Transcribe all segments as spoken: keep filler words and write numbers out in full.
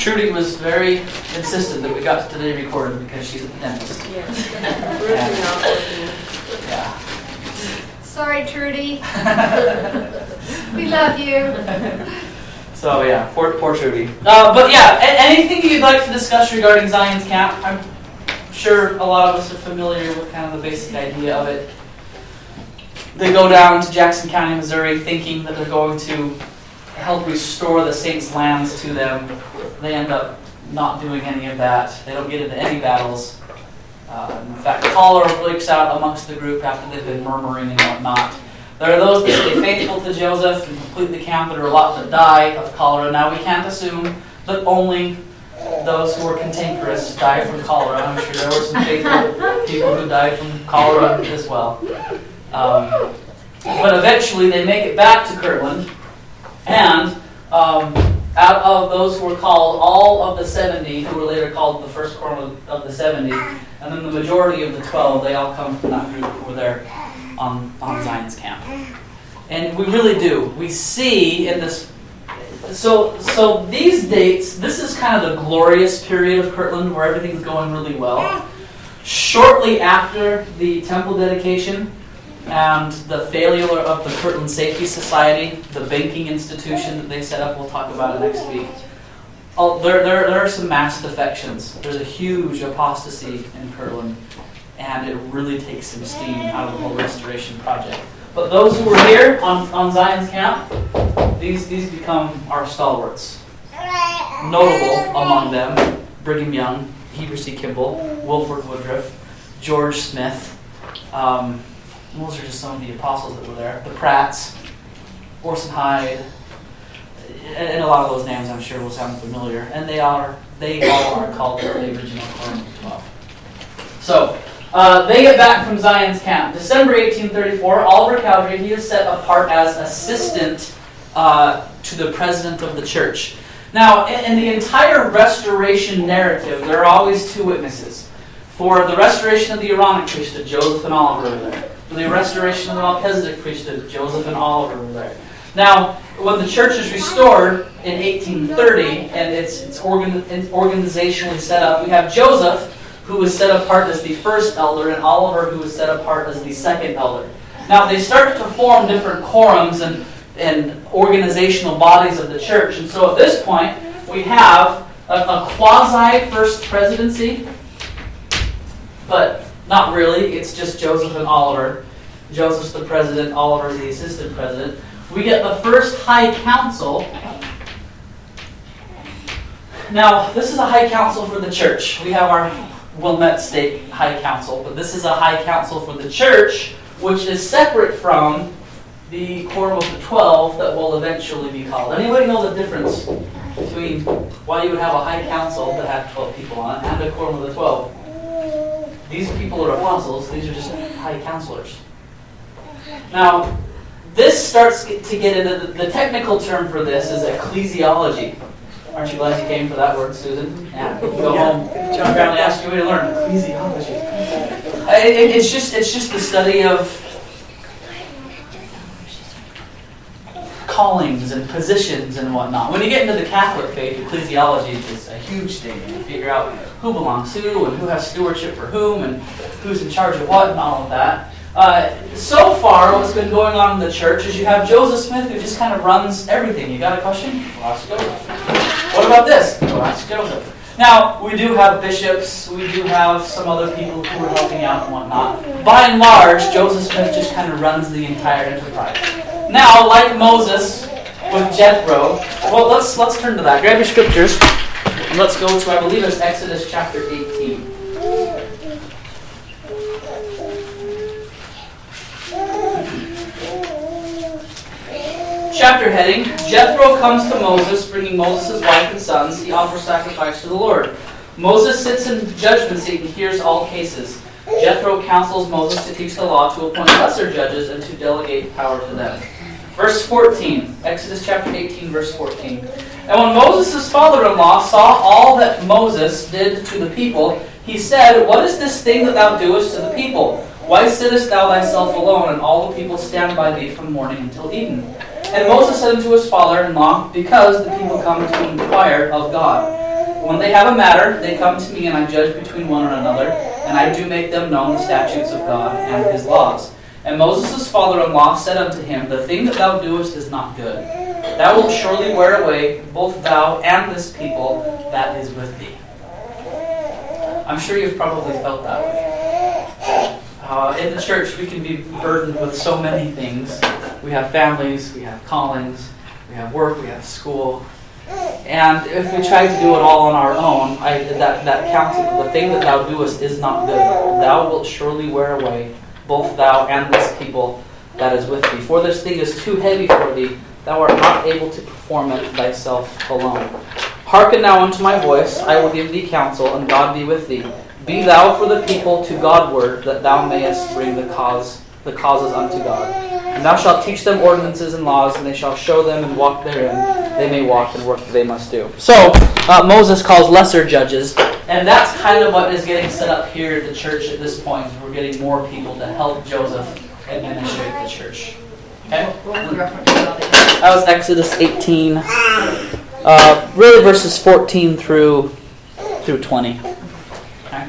Trudy was very insistent that we got today recorded because she's a dentist. Yes. And, yeah. Sorry, Trudy. We love you. So yeah, poor, poor Trudy. Uh, but yeah, a- anything you'd like to discuss regarding Zion's Camp? I'm sure a lot of us are familiar with kind of the basic idea of it. They go down to Jackson County, Missouri, thinking that they're going to help restore the Saints' lands to them. They end up not doing any of that. They don't get into any battles. Uh, in fact, cholera breaks out amongst the group after they've been murmuring and whatnot. There are those that stay faithful to Joseph and complete the camp. There are a lot that die of cholera. Now, we can't assume that only those who were cantankerous died from cholera. I'm sure there were some faithful people who died from cholera as well. Um, but eventually, they make it back to Kirtland, and um, out of those who were called, all of the seventy, who were later called the first quorum of the seventy, and then the majority of the twelve, they all come from that group who were there on, on Zion's Camp. And we really do. We see in this... So so these dates, this is kind of the glorious period of Kirtland where everything's going really well. Shortly after the temple dedication and the failure of the Kirtland Safety Society, the banking institution that they set up, we'll talk about it next week. Oh, there, there, there are some mass defections. There's a huge apostasy in Kirtland, and it really takes some steam out of the whole restoration project. But those who were here on, on Zion's Camp, these, these become our stalwarts. Notable among them, Brigham Young, Heber C. Kimball, Wilford Woodruff, George Smith. Um, those are just some of the apostles that were there. The Pratts, Orson Hyde, and a lot of those names I'm sure will sound familiar. And they are they all are called the original Quorum of the Twelve. So, uh, they get back from Zion's Camp. December eighteen thirty-four, Oliver Cowdery, he is set apart as assistant uh, to the president of the church. Now, in, in the entire restoration narrative, there are always two witnesses. For the restoration of the Aaronic priesthood, Joseph and Oliver were there. For the restoration of the Melchizedek priesthood, Joseph and Oliver were there. Now, when the church is restored in eighteen thirty, and it's, it's, organ, it's organizationally set up, we have Joseph, who was set apart as the first elder, and Oliver, who was set apart as the second elder. Now, they start to form different quorums and, and organizational bodies of the church. And so at this point, we have a, a quasi-first presidency, but not really. It's just Joseph and Oliver. Joseph's the president, Oliver's the assistant president. We get the first high council. Now, this is a high council for the church. We have our Wilmette State High Council, but this is a high council for the church, which is separate from the Quorum of the Twelve that will eventually be called. Anybody know the difference between why you would have a high council that had twelve people on it and a Quorum of the Twelve? These people are apostles. These are just high counselors. Now, this starts to get into the, the technical term for this is ecclesiology. Aren't you glad you came for that word, Susan? Yeah. Go home. John Brownlee asked you to learn ecclesiology. It, it's just it's just the study of callings and positions and whatnot. When you get into the Catholic faith, ecclesiology is a huge thing. You figure out who belongs to who and who has stewardship for whom and who's in charge of what and all of that. Uh, so far, what's been going on in the church is you have Joseph Smith who just kind of runs everything. You got a question? Well, ask Joseph. What about this? Well, ask Joseph. Now, we do have bishops. We do have some other people who are helping out and whatnot. By and large, Joseph Smith just kind of runs the entire enterprise. Now, like Moses with Jethro, well, let's let's turn to that. Grab your scriptures and let's go to, I believe it's Exodus chapter eighteen. Chapter heading, Jethro comes to Moses, bringing Moses' wife and sons. He offers sacrifice to the Lord. Moses sits in the judgment seat and hears all cases. Jethro counsels Moses to teach the law, to appoint lesser judges, and to delegate power to them. Verse fourteen, Exodus chapter eighteen, verse fourteen. And when Moses' father-in-law saw all that Moses did to the people, he said, What is this thing that thou doest to the people? Why sittest thou thyself alone, and all the people stand by thee from morning until evening? And Moses said unto his father-in-law, Because the people come to inquire of God. When they have a matter, they come to me, and I judge between one and another, and I do make them known the statutes of God and his laws. And Moses' father-in-law said unto him, The thing that thou doest is not good. Thou wilt surely wear away both thou and this people that is with thee. I'm sure you've probably felt that way. Uh, in the church, we can be burdened with so many things. We have families, we have callings, we have work, we have school. And if we try to do it all on our own, I, that, that counsel, the thing that thou doest is not good. Thou wilt surely wear away both thou and this people that is with thee. For this thing is too heavy for thee. Thou art not able to perform it thyself alone. Hearken now unto my voice. I will give thee counsel, and God be with thee. Be thou for the people to Godward, that thou mayest bring the cause, the causes unto God. And thou shalt teach them ordinances and laws, and they shall show them and walk therein. They may walk and work that they must do. So, uh, Moses calls lesser judges, and that's kind of what is getting set up here at the church at this point. We're getting more people to help Joseph administrate the church. Okay? That was Exodus eighteen. Uh, really verses fourteen through through twenty. Okay?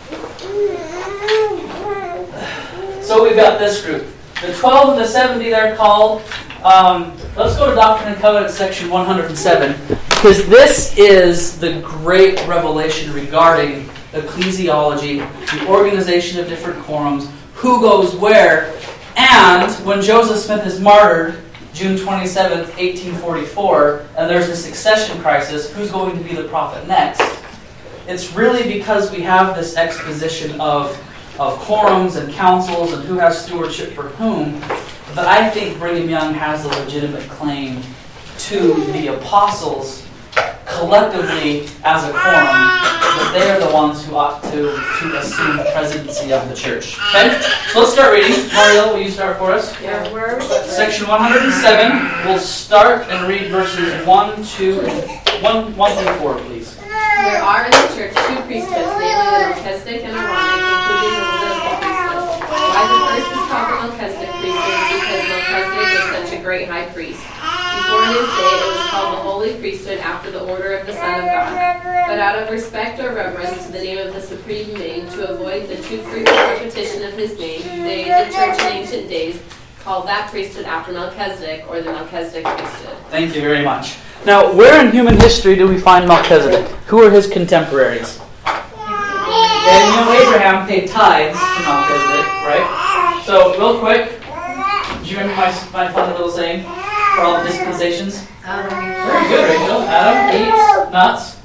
So we've got this group. The twelve and the seventy, they're called. Um, let's go to Doctrine and Covenants, section one hundred seven, because this is the great revelation regarding ecclesiology, the organization of different quorums, who goes where, and when Joseph Smith is martyred, June twenty-seventh, eighteen forty-four, and there's a succession crisis, who's going to be the prophet next? It's really because we have this exposition of of quorums and councils and who has stewardship for whom, that I think Brigham Young has a legitimate claim to the apostles collectively as a quorum, that they are the ones who ought to, to assume the presidency of the church. Okay? So let's start reading. Mariel, will you start for us? Yeah, where are we? Section one hundred seven. We'll start and read verses one, two, one, one through four, please. There are in the church two priesthoods, namely the Melchizedek and Aaronic, including the Levitical priesthood. Why the first is called the Melchizedek priesthood? Because Melchizedek was such a great high priest. Before his day, it was called the Holy Priesthood after the order of the Son of God. But out of respect or reverence to the name of the Supreme Name, to avoid the too frequent repetition of his name, they, the church in ancient days, called that priesthood after Melchizedek, or the Melchizedek priesthood. Thank you very much. Now, where in human history do we find Melchizedek? Who are his contemporaries? And you know Abraham paid tithes to Melchizedek, right? So, real quick, do you remember my, my fun little saying for all the dispensations? Very good, Rachel. Adam eats nuts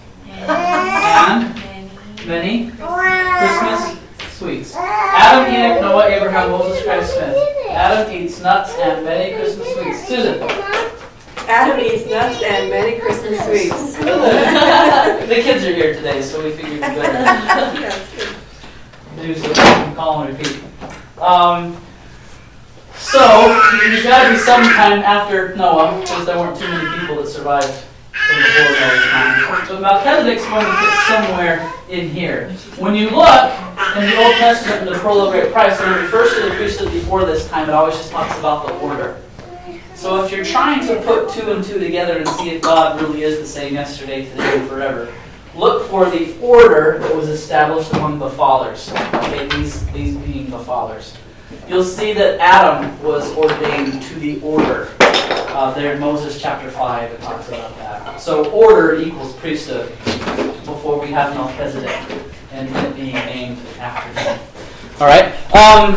and many Christmas sweets. Adam, Enoch, Noah, Abraham, Moses, Christ, Smith. Adam eats nuts and many Christmas sweets. Susan. Adam eats nuts and many Christmas sweets. The kids are here today, so we figured we'd better do some call and repeat. Um, so, there's got to be some time after Noah, because there weren't too many people that survived from before Noah's time. So Melchizedek's going to fit somewhere in here. When you look in the Old Testament in the Pearl of Great Price, when it refers to the priesthood before this time, it always just talks about the order. So if you're trying to put two and two together and see if God really is the same yesterday, today, and forever, look for the order that was established among the fathers. Okay, these, these being the fathers. You'll see that Adam was ordained to the order. Uh, there in Moses chapter five, it talks about that. So order equals priesthood before we have Melchizedek and it being named after him. All right. Um,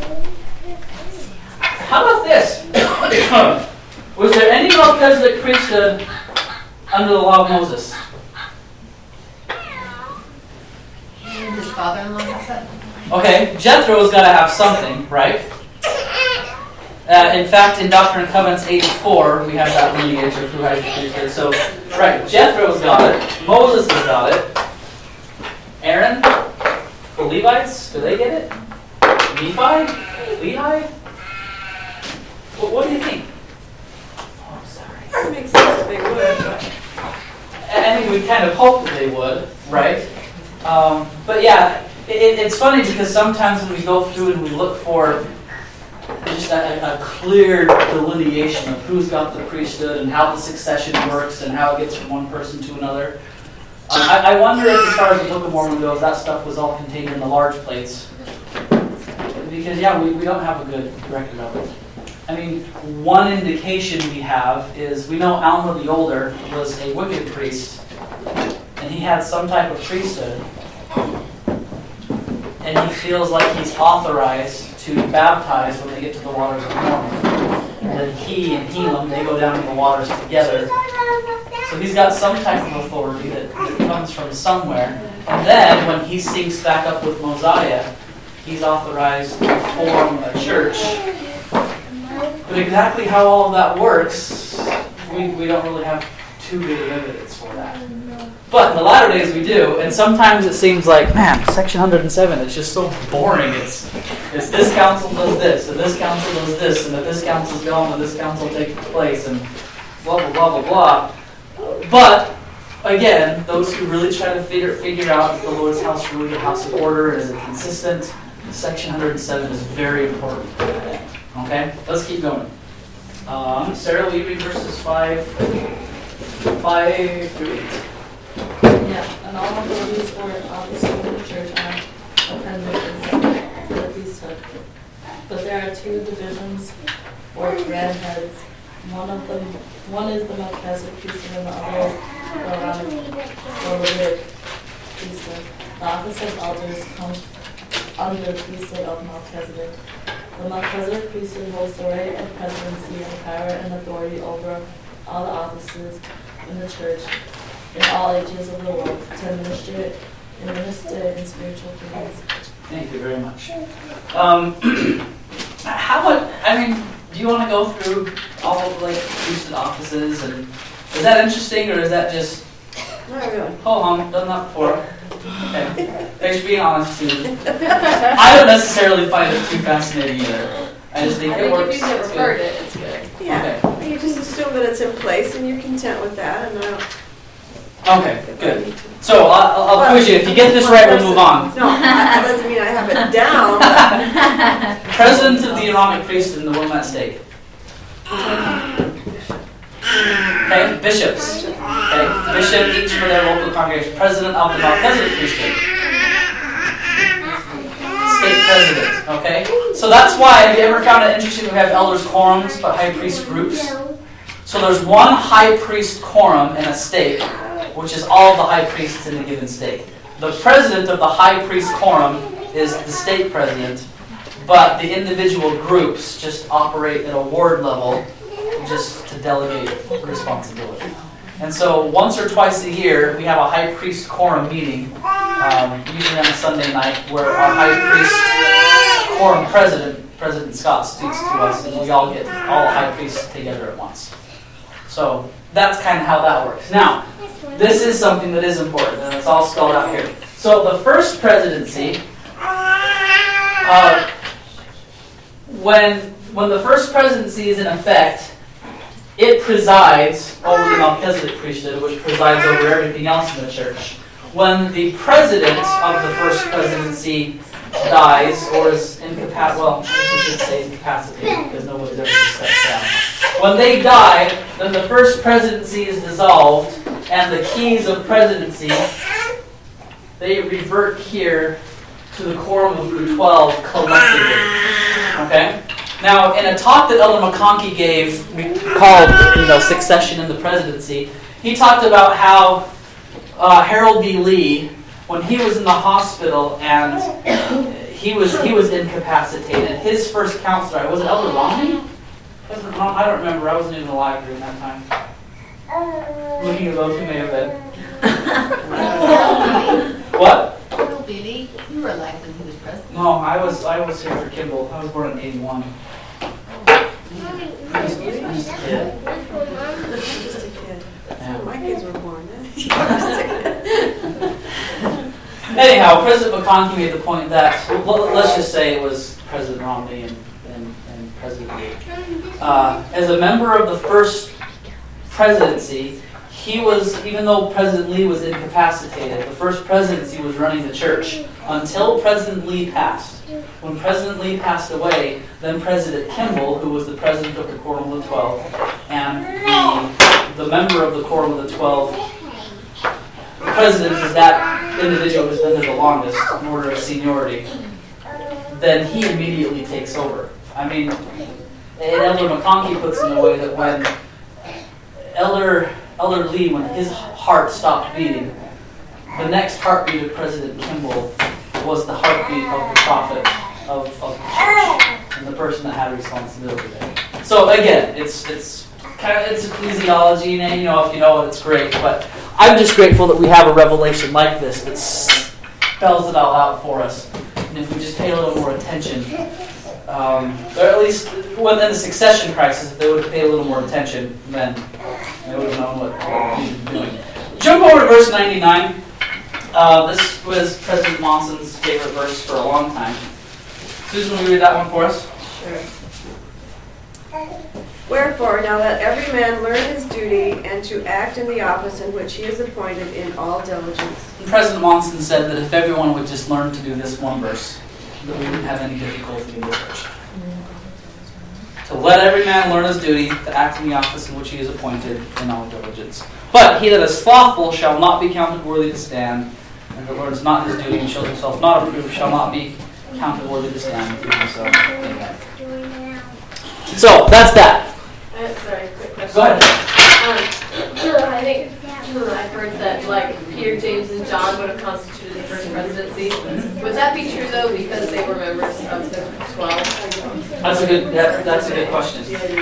how about this? Was there any Melchizedek priesthood under the law of Moses? His father-in-law has that. Okay, Jethro's got to have something, right? Uh, in fact, in Doctrine and Covenants eighty-four, we have that lineage of who has the priesthood. So, right, Jethro's got it. Moses has got it. Aaron? The Levites? Do they get it? Nephi? Lehi? What, what do you think? Oh, I'm sorry. It makes sense that they would, but I think we kind of hoped that they would, right? Um, but yeah, it, it's funny because sometimes when we go through and we look for just a, a clear delineation of who's got the priesthood and how the succession works and how it gets from one person to another, I, I wonder if, as far as the Book of Mormon goes, that stuff was all contained in the large plates. Because, yeah, we, we don't have a good record of it. I mean, one indication we have is we know Alma the Older was a wicked priest, and he had some type of priesthood, and he feels like he's authorized to baptize when they get to the waters of Mormon. And then he and Helam, they go down to the waters together. So he's got some type of authority that, that comes from somewhere. And then when he syncs back up with Mosiah, he's authorized to form a church. But exactly how all of that works, we, we don't really have too good of evidence for that. But in the latter days we do, and sometimes it seems like, man, Section one hundred seven, it's just so boring. It's, it's this council does this, and this council does this, and if this council's gone, and this council takes place, and blah, blah, blah, blah, blah. But, again, those who really try to figure, figure out if the Lord's house really a house of order, is it consistent, Section one hundred seven is very important. Okay, let's keep going. Um, Sarah, will you read verses five, five through eight? Yeah, and all of these were obviously in the church are appended to the priesthood. But there are two divisions or grand heads. One of them, one is the Melchizedek priesthood, and the other is the Aaronic or Levitic priesthood. The office of elders comes under the priesthood of Melchizedek. The Melchizedek priesthood holds the right of presidency and power and authority over all the offices in the church in all ages of the world to administer, administer in spiritual things. Thank you very much. Um, how would, I mean, do you want to go through all of like priesthood offices, and is that interesting, or is that just ho hum, done that before? Okay. Thanks for being honest too. I don't necessarily find it too fascinating either. I just think I it think works. if you've never It's heard good. it, it's good. Yeah, Okay. you just assume that it's in place and you're content with that, and I don't. Okay, good. So I'll, I'll Well, quiz you. If you get this right, we'll move on. No, that doesn't mean I have it down. But President of the Aaronic priesthood in the Wilmette State. Okay, bishops. Okay, bishop each for their local congregation. President of the Melchizedek priesthood. State president. Okay, so that's why. Have you ever found it interesting? We have elders quorums, but high priest groups. So there's one high priest quorum in a state, which is all the high priests in a given state. The president of the high priest quorum is the state president, but the individual groups just operate at a ward level just to delegate responsibility. And so once or twice a year, we have a high priest quorum meeting, um, usually on a Sunday night, where our high priest quorum president, President Scott, speaks to us, and we all get all the high priests together at once. So that's kind of how that works. Now, this is something that is important, and it's all spelled out here. So the first presidency, uh, when when the first presidency is in effect, it presides over the Melchizedek priesthood, which presides over everything else in the church. When the president of the first presidency dies or is incapacitated, well, I should say incapacitated because nobody's ever stepped down. When they die, then the first presidency is dissolved, and the keys of presidency, they revert here to the quorum of the twelve collectively. Okay? Now, in a talk that Elder McConkie gave called, you know, Succession in the Presidency, he talked about how uh, Harold B. Lee, when he was in the hospital and he was he was incapacitated, his first counselor, was it Elder Romney? I don't remember. I wasn't even alive during that time. Looking at those who may have been. What? Little Billy, you were alive when he was president. No, I was I was here for Kimball. I was born in eighty-one. I was just a kid. just a kid. Yeah. My kids were born. Anyhow, President McConkie made the point that, well, let's just say it was President Romney and, and, and President Lee. Uh, as a member of the first presidency, he was, even though President Lee was incapacitated, the first presidency was running the church until President Lee passed. When President Lee passed away, then President Kimball, who was the president of the Quorum of the Twelve, and the, the member of the Quorum of the Twelve president is that individual who's been there the longest in order of seniority, then he immediately takes over. I mean, and Elder McConkie puts in a way that when Elder Elder Lee, when his heart stopped beating, the next heartbeat of President Kimball was the heartbeat of the prophet of, of the church and the person that had responsibility there. So again, it's it's kind of it's ecclesiology, and you know, if you know it, it's great. But I'm just grateful that we have a revelation like this that spells it all out for us. And if we just pay a little more attention, um, or at least within the succession crisis, if they would have paid a little more attention, then they would have known what we were doing. Jump over to verse ninety-nine. Uh, this was President Monson's favorite verse for a long time. Susan, will you read that one for us? Sure. Wherefore, now let every man learn his duty and to act in the office in which he is appointed in all diligence. President Monson said that if everyone would just learn to do this one verse, that we wouldn't have any difficulty in the church. To let every man learn his duty, to act in the office in which he is appointed in all diligence. But he that is slothful shall not be counted worthy to stand, and that learns not his duty and shows himself not approved shall not be counted worthy to stand. So, amen. So that's that. Uh, sorry, quick question. Go ahead. Um, I think I've heard that like Peter, James, and John would have constituted the first presidency. Would that be true though, because they were members of the twelve? That's a good. That, that's a good question.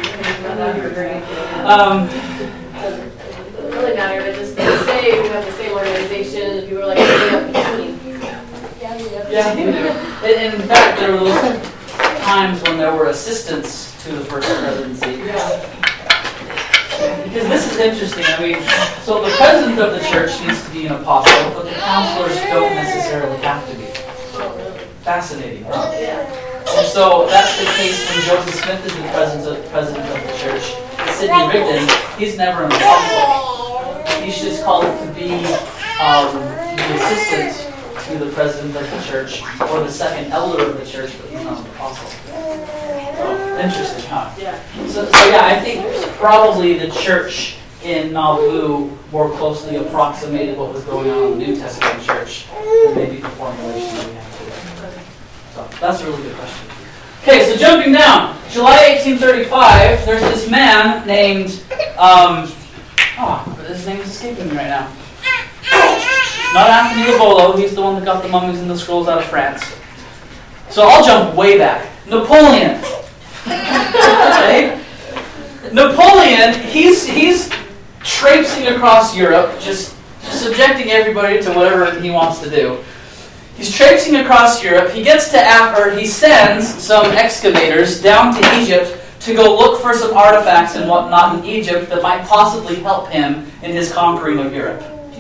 Um, it doesn't really matter. But just they say we have the same organization, and people are like, "Hey, up between." Yeah, we do. In in fact, there were those times when there were assistants to the first presidency. Because this is interesting. I mean, so the president of the church needs to be an apostle, but the counselors don't necessarily have to be. Fascinating, huh? And so that's the case when Joseph Smith is the president of, president of the church. Sidney Rigdon, he's never an apostle. He's just called to be um, the assistant to the president of the church, or the second elder of the church, but he's not an apostle. Oh, interesting, huh? Yeah. So, so yeah, I think probably the church in Nauvoo more closely approximated what was going on in the New Testament church than maybe the formulation that we have today. So that's a really good question. Okay, so jumping down, July eighteen thirty-five, there's this man named, um, oh, his name is escaping me right now. Not Anthony Lobolo, he's the one that got the mummies and the scrolls out of France. So I'll jump way back. Napoleon. Okay? Napoleon, he's he's traipsing across Europe, just subjecting everybody to whatever he wants to do. He's traipsing across Europe. He gets to Africa. He sends some excavators down to Egypt to go look for some artifacts and whatnot in Egypt that might possibly help him in his conquering of Europe.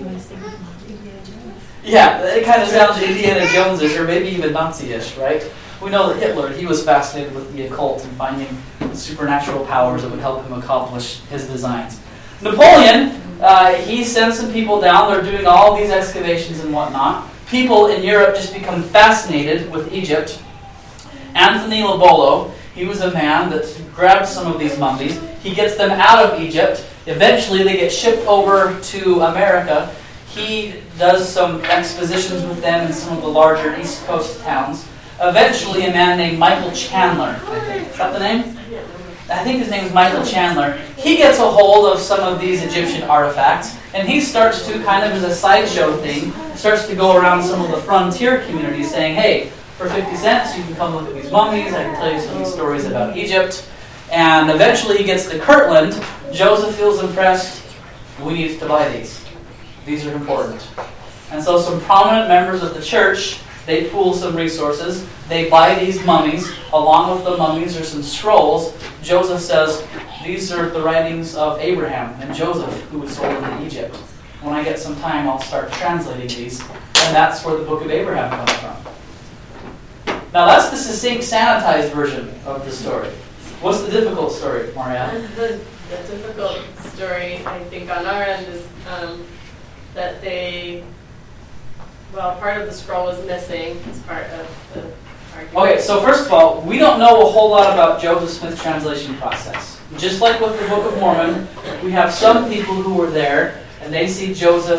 Yeah, it kind of sounds Indiana Jones-ish, or maybe even Nazi-ish, right? We know that Hitler, he was fascinated with the occult and finding supernatural powers that would help him accomplish his designs. Napoleon, uh, he sends some people down. They're doing all these excavations and whatnot. People in Europe just become fascinated with Egypt. Anthony Lobolo, he was a man that grabbed some of these mummies. He gets them out of Egypt. Eventually, they get shipped over to America. He does some expositions with them in some of the larger East Coast towns. Eventually, a man named Michael Chandler, I think. Is that the name? I think his name is Michael Chandler. He gets a hold of some of these Egyptian artifacts, and he starts to, kind of as a sideshow thing, starts to go around some of the frontier communities saying, hey, for fifty cents, you can come look at these mummies, I can tell you some of these stories about Egypt. And eventually he gets to Kirtland. Joseph feels impressed. We need to buy these. These are important. And so some prominent members of the church, they pool some resources. They buy these mummies. Along with the mummies are some scrolls. Joseph says, these are the writings of Abraham and Joseph, who was sold into Egypt. When I get some time, I'll start translating these. And that's where the book of Abraham comes from. Now that's the succinct, sanitized version of the story. What's the difficult story, Maria? The, the difficult story, I think, on our end is um, that they, well, part of the scroll was missing as part of the argument. Okay, so first of all, we don't know a whole lot about Joseph Smith's translation process. Just like with the Book of Mormon, we have some people who were there, and they see Joseph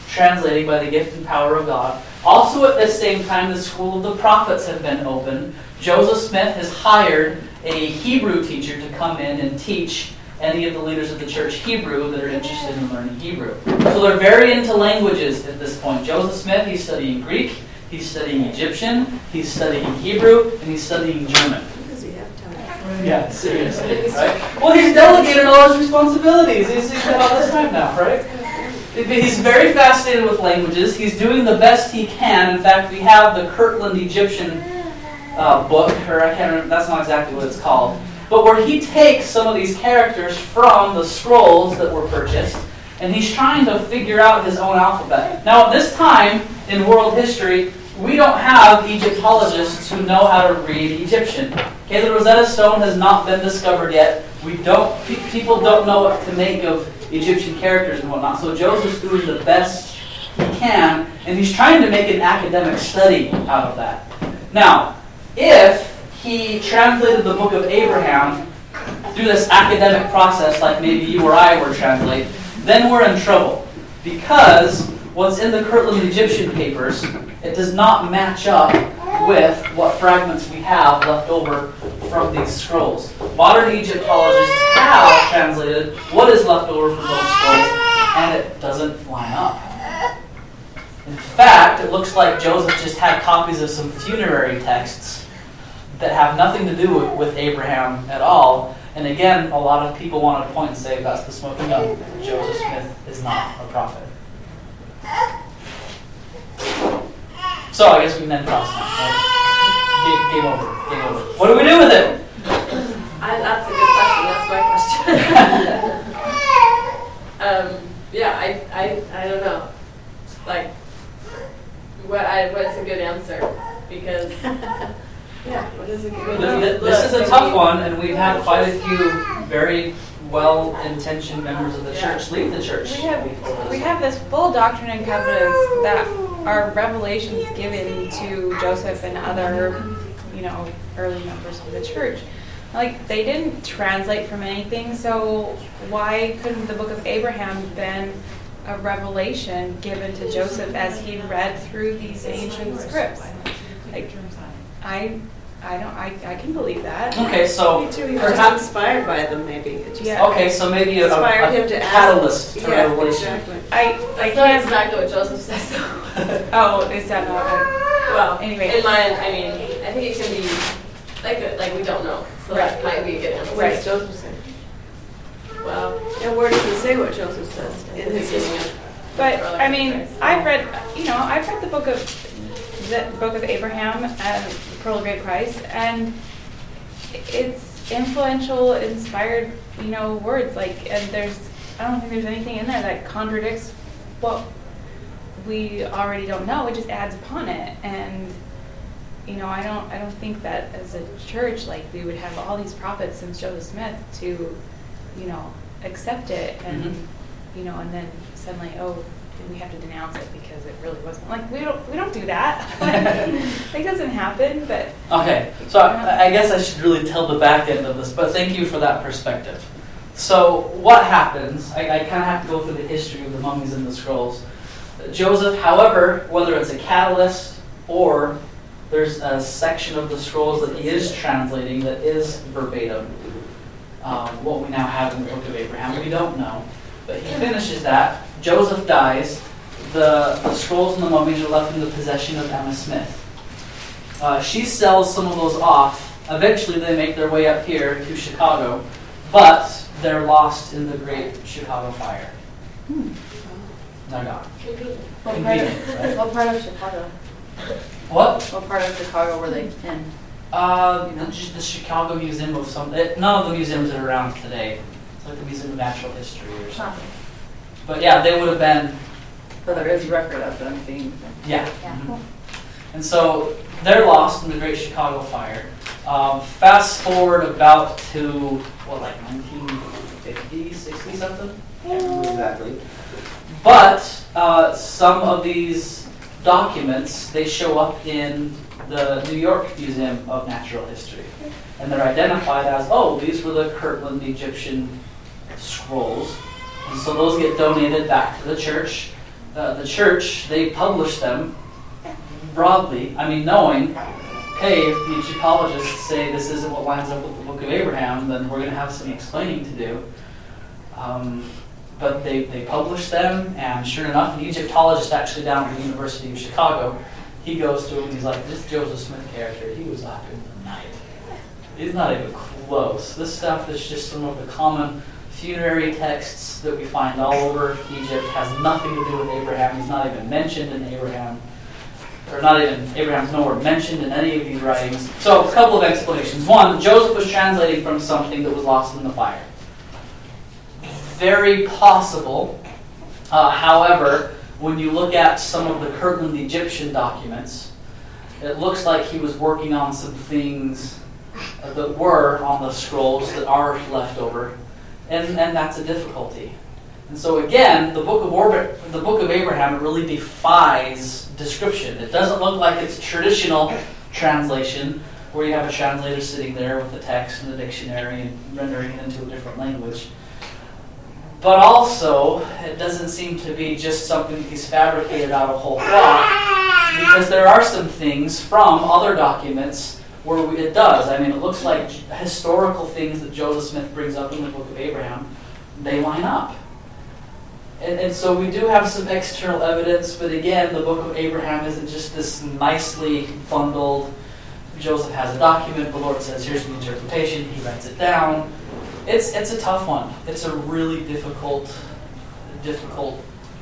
translating by the gift and power of God. Also at this same time, the school of the prophets had been opened. Joseph Smith has hired a Hebrew teacher to come in and teach any of the leaders of the church Hebrew that are interested in learning Hebrew. So they're very into languages at this point. Joseph Smith, he's studying Greek, he's studying Egyptian, he's studying Hebrew, and he's studying German. Does he have time? Yeah, seriously, right? Well, he's delegated all his responsibilities. He's, he's got all this time now, right? He's very fascinated with languages. He's doing the best he can. In fact, we have the Kirtland Egyptian uh, book, or I can't remember, that's not exactly what it's called, but where he takes some of these characters from the scrolls that were purchased, and he's trying to figure out his own alphabet. Now, at this time in world history, we don't have Egyptologists who know how to read Egyptian. Okay, the Rosetta Stone has not been discovered yet. We don't. People don't know what to make of Egyptian characters and whatnot. So Joseph's doing the best he can, and he's trying to make an academic study out of that. Now, if he translated the book of Abraham through this academic process, like maybe you or I were translate, then we're in trouble. Because what's in the Kirtland Egyptian papers, it does not match up with what fragments we have left over from these scrolls. Modern Egyptologists have translated what is left over from those scrolls, and it doesn't line up. In fact, it looks like Joseph just had copies of some funerary texts that have nothing to do with, with Abraham at all. And again, a lot of people want to point and say that's the smoking gun. Joseph Smith is not a prophet. So I guess we can end cross now. Right? Game, game over. Game over. What do we do with it? I, that's a good question. That's my question. um, yeah, I, I, I don't know. Like, what I, what's a good answer? Because, yeah, what is a good This, this is a tough one, and we've had quite a few very well-intentioned members of the Yeah. church leave the church. We have, we have this full Doctrine and Covenants that are revelations given to Joseph and other, you know, early members of the church. Like, they didn't translate from anything, so why couldn't the book of Abraham been a revelation given to Joseph as he read through these ancient scripts? Like, I, I don't, I, I can believe that. Okay, so Me too. He was just perhaps. inspired by them, maybe. It just Yeah. Okay, so maybe a, a, inspired him a to ask. catalyst to Yeah, revelation. exactly. I, I That's not can't. exactly what Joseph says, though. Oh, is that not? Well, Anyway. in my, I mean, I think it can be, like, like we don't know. So that might be a good answer. What does Joseph say? Well, And where does he say what Joseph says in his history? But I mean, I've read, you know, I've read the book of the book of Abraham and Pearl of Great Price, and it's influential, inspired, you know, words. Like, and there's, I don't think there's anything in there that contradicts what we already don't know. It just adds upon it, and you know, I don't, I don't think that as a church, like, we would have all these prophets since Joseph Smith to, you know, accept it and. Mhm. You know, and then suddenly, oh, we have to denounce it because it really wasn't. Like, we don't, we don't do that. It doesn't happen, but Okay, so I, I guess I should really tell the back end of this, but thank you for that perspective. So what happens, I, I kind of have to go through the history of the mummies and the scrolls. Joseph, however, whether it's a catalyst or there's a section of the scrolls that he is translating that is verbatim, um, what we now have in the book of Abraham, we don't know. But he finishes that. Joseph dies. The, the scrolls and the mummies are left in the possession of Emma Smith. Uh, she sells some of those off. Eventually they make their way up here to Chicago, but they're lost in the Great Chicago Fire. hmm. They're gone. What part, Convenient, right? what part of Chicago? What? What part of Chicago were they in? Uh, the, just the Chicago Museum of some. It, none of the museums that are around today. It's like the Museum of Natural History or something. But yeah, they would have been. So there is record of them being. Yeah. Yeah. Mhm. And so they're lost in the Great Chicago Fire. Um, fast forward about to, what, like nineteen fifty, sixty something? Can't remember exactly. But uh, some of these documents, they show up in the New York Museum of Natural History. And they're identified as, oh, these were the Kirtland Egyptian scrolls. And so those get donated back to the church. uh, the church, they published them broadly. I mean, knowing, hey, if the Egyptologists say this isn't what lines up with the Book of Abraham, then we're going to have some explaining to do. Um, but they, they published them, and sure enough, an Egyptologist actually down at the University of Chicago, he goes to him and he's like, this Joseph Smith character, he was up in the night. He's not even close. This stuff is just some of the common funerary texts that we find all over Egypt, has nothing to do with Abraham. He's not even mentioned in Abraham. Or not even, Abraham's nowhere mentioned in any of these writings. So, a couple of explanations. One, Joseph was translating from something that was lost in the fire. Very possible. Uh, however, when you look at some of the Kirtland Egyptian documents, it looks like he was working on some things that were on the scrolls that are left over, and, and that's a difficulty. And so again, the book of Orbit, the book of Abraham, it really defies description. It doesn't look like it's traditional translation, where you have a translator sitting there with the text and the dictionary and rendering it into a different language. But also, it doesn't seem to be just something that he's fabricated out of whole cloth, because there are some things from other documents where we, it does. I mean, it looks like historical things that Joseph Smith brings up in the book of Abraham, they line up. And, and so we do have some external evidence, but again, the book of Abraham isn't just this nicely bundled, Joseph has a document, the Lord says, here's the interpretation, he writes it down. It's it's a tough one. It's a really difficult, difficult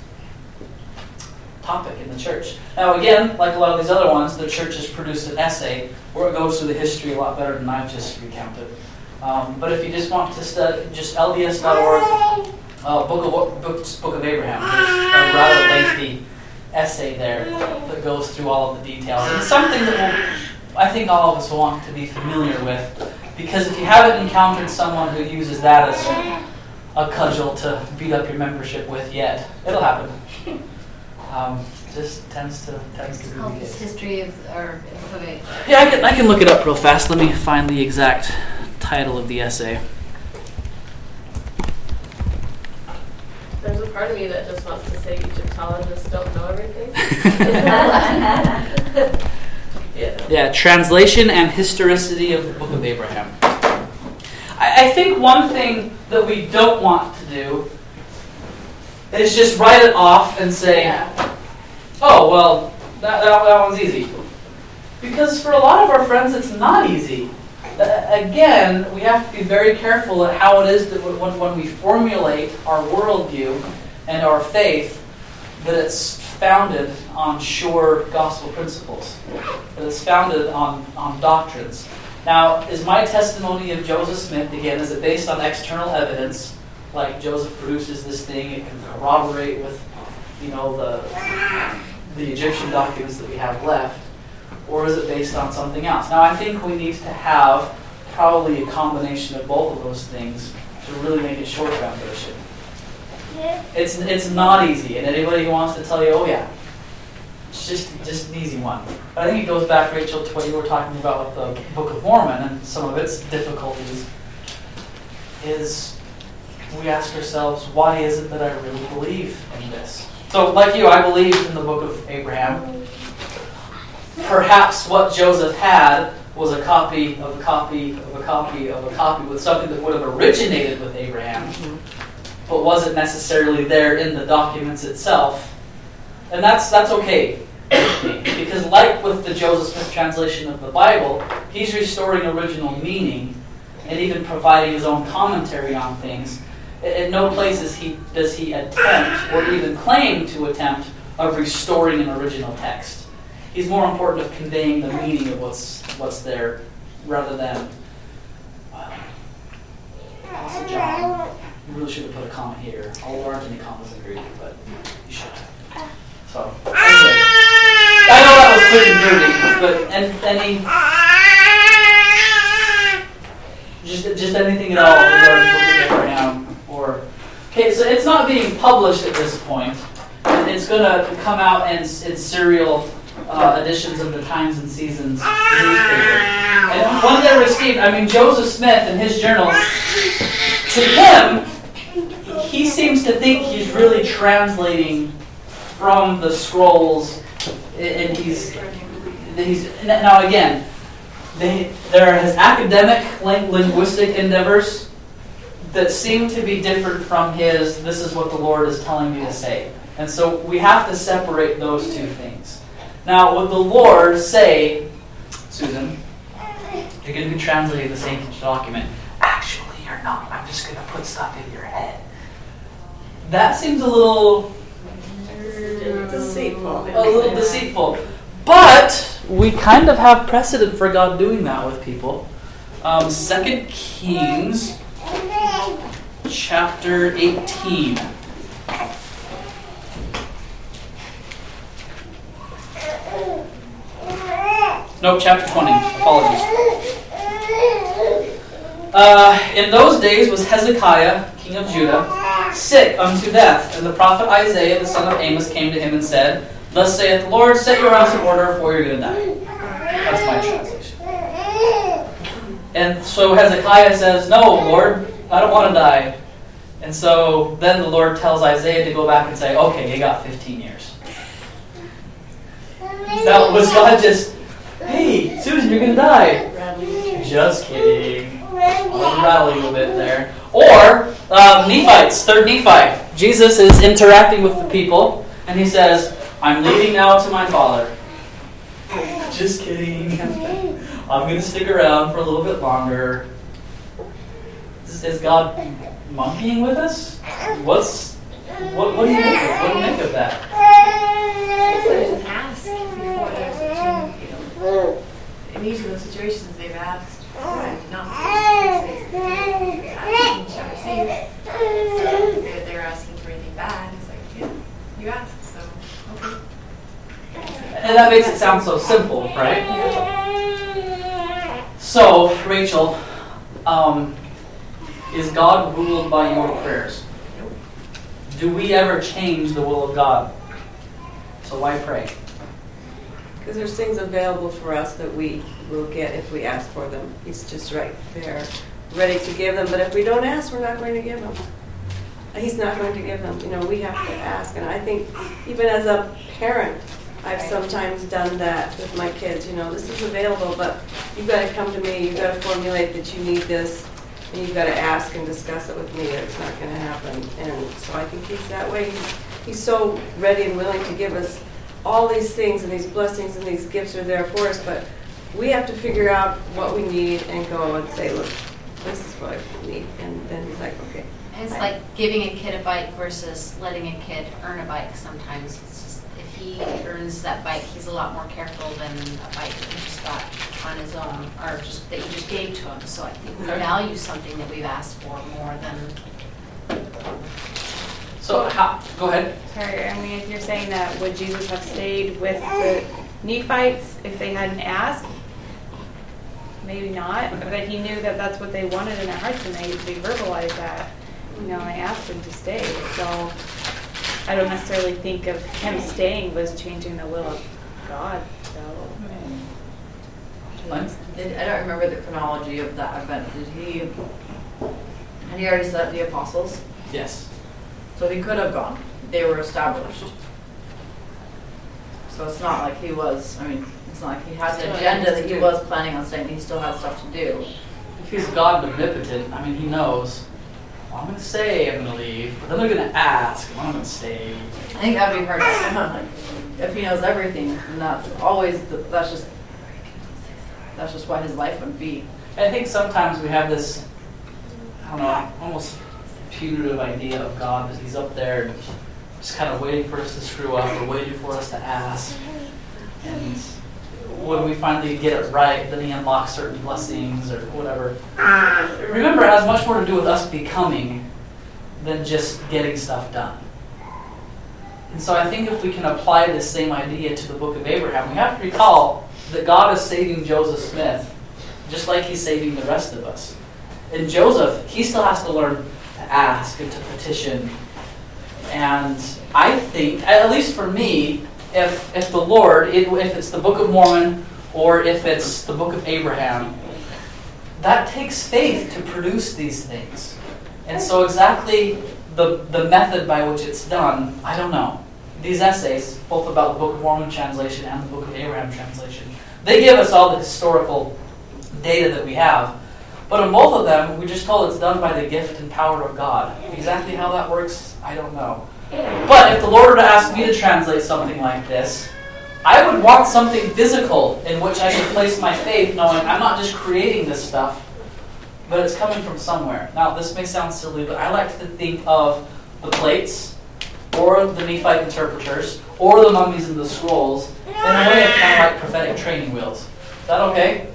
topic in the church. Now again, like a lot of these other ones, the church has produced an essay where it goes through the history a lot better than I've just recounted. Um, but if you just want to study, just L D S dot org, uh, book of book, book of Abraham. There's a rather lengthy essay there that goes through all of the details. It's something that we'll, I think all of us will want to be familiar with. Because if you haven't encountered someone who uses that as a cudgel to beat up your membership with yet, it'll happen. Um, just tends to tends to be the case. History of or of it. Yeah, I can I can look it up real fast. Let me find the exact title of the essay. There's a part of me that just wants to say Egyptologists don't know everything. Yeah. Yeah, translation and historicity of the Book of Abraham. I, I think one thing that we don't want to do is just write it off and say, Yeah. oh, well, that, that, that one's easy. Because for a lot of our friends, it's not easy. Uh, again, we have to be very careful at how it is that when, when we formulate our worldview and our faith, that it's founded on sure gospel principles, that it's founded on, on doctrines. Now, is my testimony of Joseph Smith, again, is it based on external evidence, like Joseph produces this thing, it can corroborate with, you know, the, the Egyptian documents that we have left, or is it based on something else? Now, I think we need to have probably a combination of both of those things to really make it short foundation. It's it's not easy, and anybody who wants to tell you, oh yeah, it's just just an easy one. But I think it goes back, Rachel, to what you were talking about with the Book of Mormon and some of its difficulties, is we ask ourselves, why is it that I really believe in this? So, like you, I believe in the Book of Abraham. Perhaps what Joseph had was a copy of a copy of a copy of a copy with something that would have originated with Abraham, but wasn't necessarily there in the documents itself. And that's that's okay with me. Because like with the Joseph Smith translation of the Bible, he's restoring original meaning and even providing his own commentary on things. In no places he does he attempt or even claim to attempt of restoring an original text. He's more important of conveying the meaning of what's what's there rather than uh, also John. You really should have put a comment here. Although there aren't any comments agreed, but you should have. So, anyway. I know that was quick and dirty, but and, any just just anything at all regarding the Book of Abraham or okay, so it's not being published at this point. It's going to come out in, in serial uh, editions of the Times and Seasons newspaper. And when they're received, I mean Joseph Smith in his journals, to him, he seems to think he's really translating from the scrolls, and he's he's now again. They, there are his academic ling- linguistic endeavors that seem to be different from his, this is what the Lord is telling me to say. And so we have to separate those two things. Now, would the Lord say, Susan, you're going to be translating this ancient document. Actually, you're not. I'm just going to put stuff in your head. That seems a little... Deceitful. A little deceitful. But we kind of have precedent for God doing that with people. Um, Second Kings chapter eighteen. No, chapter twenty. Apologies. Uh, in those days was Hezekiah, king of Judah, sick unto death, and the prophet Isaiah, the son of Amos, came to him and said, Thus saith the Lord, set your house in order, for you're going to die. That's my translation. And so Hezekiah says, No, Lord, I don't want to die. And so then the Lord tells Isaiah to go back and say, Okay, you got fifteen years. Now, was God just, Hey, Susan, you're going to die? Just kidding. I'll rattle you a bit there. Or, um, Nephites, third Nephi. Jesus is interacting with the people, and he says, I'm leaving now to my Father. Just kidding. I'm going to stick around for a little bit longer. Is, is God monkeying with us? What's what? What do you make of? What do you make of that? There's an ask before there's a change, you know. In each of those situations, they've asked for it not to be asking shall receive. So if they're asking for anything bad, it's like, yeah, you asked, so okay. And that makes it sound so simple, right? So, Rachel, um, is God ruled by your prayers? Do we ever change the will of God? So why pray? Because there's things available for us that we will get if we ask for them. He's just right there, ready to give them. But if we don't ask, we're not going to give them. He's not going to give them. You know, we have to ask. And I think even as a parent, I've sometimes done that with my kids. You know, this is available, but you've got to come to me. You've got to formulate that you need this, and you've got to ask and discuss it with me, or it's not going to happen. And so I think he's that way. He's, he's so ready and willing to give us all these things, and these blessings and these gifts are there for us, but we have to figure out what we need and go and say, look, this is what I need. And then he's like, okay. And it's like giving a kid a bike versus letting a kid earn a bike sometimes. It's just, if he earns that bike, he's a lot more careful than a bike that he just got on his own, or just that you just gave to him. So I think we value something that we've asked for more than... So, how, go ahead. Sorry, I mean, if you're saying that, would Jesus have stayed with the Nephites if they hadn't asked? Maybe not, but he knew that that's what they wanted in their hearts, and they, they verbalized that. You know, and they asked him to stay. So I don't necessarily think of him staying was changing the will of God. So. Did, I don't remember the chronology of that event. Did he? Had he already set up the apostles? Yes. So he could have gone. They were established. So it's not like he was, I mean, it's not like he had an agenda that he was planning on staying. He still had stuff to do. If he's God omnipotent, I mean, he knows, well, I'm going to say I'm going to leave, but then they're going to ask, well, I'm going to stay. I think that would be hard to like, if he knows everything, and that's always, the, that's just, that's just what his life would be. I think sometimes we have this, I don't know, almost punitive idea of God that he's up there and just kind of waiting for us to screw up or waiting for us to ask. And when we finally get it right, then he unlocks certain blessings or whatever. Remember, it has much more to do with us becoming than just getting stuff done. And so I think if we can apply this same idea to the book of Abraham, we have to recall that God is saving Joseph Smith just like he's saving the rest of us. And Joseph, he still has to learn to ask and to petition. And I think, at least for me, if if the Lord, if it's the Book of Mormon or if it's the Book of Abraham, that takes faith to produce these things. And so exactly the the method by which it's done, I don't know. these essays, both about the Book of Mormon translation and the Book of Abraham translation, they give us all the historical data that we have. But in both of them, we're just told it's done by the gift and power of God. Exactly how that works, I don't know. But if the Lord were to ask me to translate something like this, I would want something physical in which I can place my faith, knowing I'm not just creating this stuff, but it's coming from somewhere. Now, this may sound silly, but I like to think of the plates, or the Nephite interpreters, or the mummies and the scrolls, in a way of kind of like prophetic training wheels. Is that okay?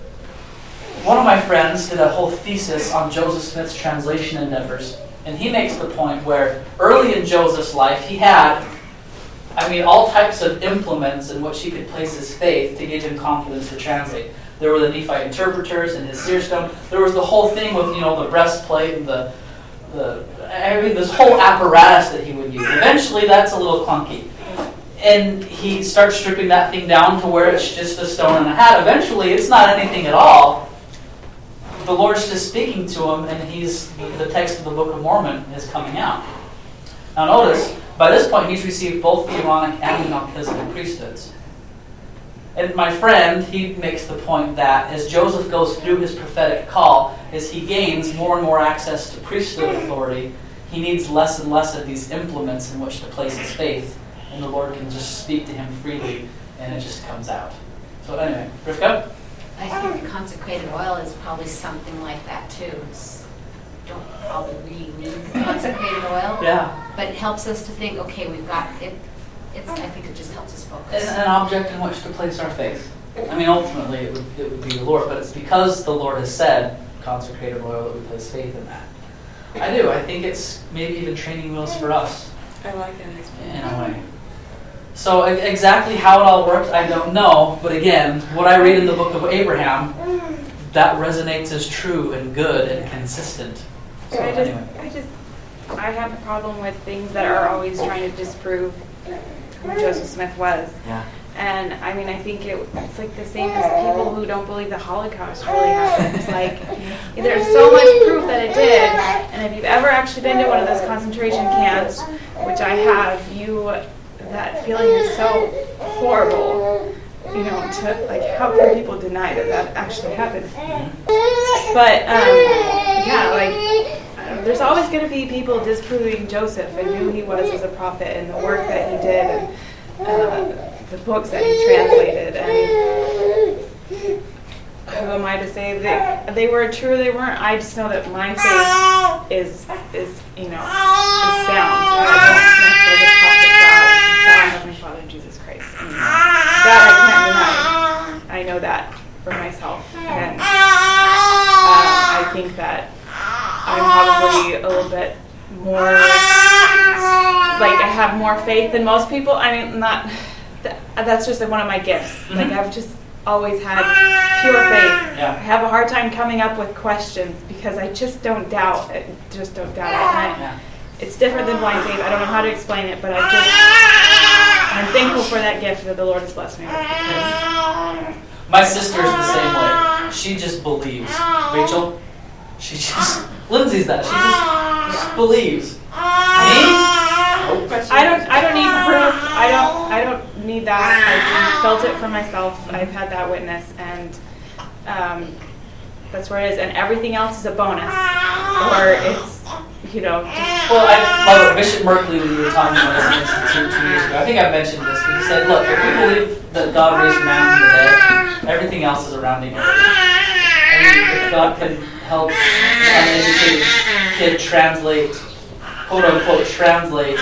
One of my friends did a whole thesis on Joseph Smith's translation endeavors, and he makes the point where early in Joseph's life, he had, I mean, all types of implements in which he could place his faith to give him confidence to translate. There were the Nephite interpreters and his seer stone. There was the whole thing with, you know, the breastplate and the, the I mean, this whole apparatus that he would use. Eventually, that's a little clunky. And he starts stripping that thing down to where it's just a stone and a hat. Eventually, it's not anything at all. The Lord's just speaking to him, and he's the text of the Book of Mormon is coming out. Now notice, by this point, he's received both the Aaronic and the Melchizedek priesthoods. And my friend, he makes the point that as Joseph goes through his prophetic call, as he gains more and more access to priesthood authority, he needs less and less of these implements in which to place his faith, and the Lord can just speak to him freely, and it just comes out. So anyway, Rivka? I think consecrated oil is probably something like that too. It's, don't probably really need consecrated oil. Yeah. But it helps us to think, okay, we've got it. It's, I think it just helps us focus. An, an object in which to place our faith. I mean, ultimately, it would, it would be the Lord, but it's because the Lord has said consecrated oil that we place faith in that. I do. I think it's maybe even training wheels for us. I like that. In a way. So e- exactly how it all works, I don't know. But again, what I read in the Book of Abraham, that resonates as true and good and consistent. So I just, anyway. I just, I have a problem with things that are always trying to disprove who Joseph Smith was. Yeah. And I mean, I think it, it's like the same as people who don't believe the Holocaust really happened. It's like, there's so much proof that it did. And if you've ever actually been to one of those concentration camps, which I have, you, that feeling is so horrible. You know, to, like, how can people deny that that actually happened? But, um, yeah, like, I don't, there's always going to be people disproving Joseph and who he was as a prophet and the work that he did and uh, the books that he translated. And who am I to say that they were true or they weren't? I just know that my faith is, is you know, is sound. I was the prophet God, the Son of my Father, Jesus Christ. And that I can't deny. I know that for myself. And uh, I think that I'm probably a little bit more, like, I have more faith than most people. I mean, not, that, that's just one of my gifts. Mm-hmm. Like, I've just always had pure faith. Yeah. I have a hard time coming up with questions because I just don't doubt it. Just don't doubt it. And I, Yeah. It's different than blind faith. I don't know how to explain it, but I just, I'm thankful for that gift that the Lord has blessed me with. Because My sister's the same way. She just believes. Rachel? She just... Lindsay's that. She just, just believes. Me? Nope. I don't. I don't need proof. I don't. I don't need that. I felt it for myself. I've had that witness, and um, that's where it is. And everything else is a bonus, or it's, you know. Just, Well, I love it. Bishop Merkley, when you were talking about this two, two years ago, I think I mentioned this, but he said, look, if we believe that God raised a man from the dead, everything else is a rounding error. I mean, if God can help an uneducated kid translate, quote-unquote, translate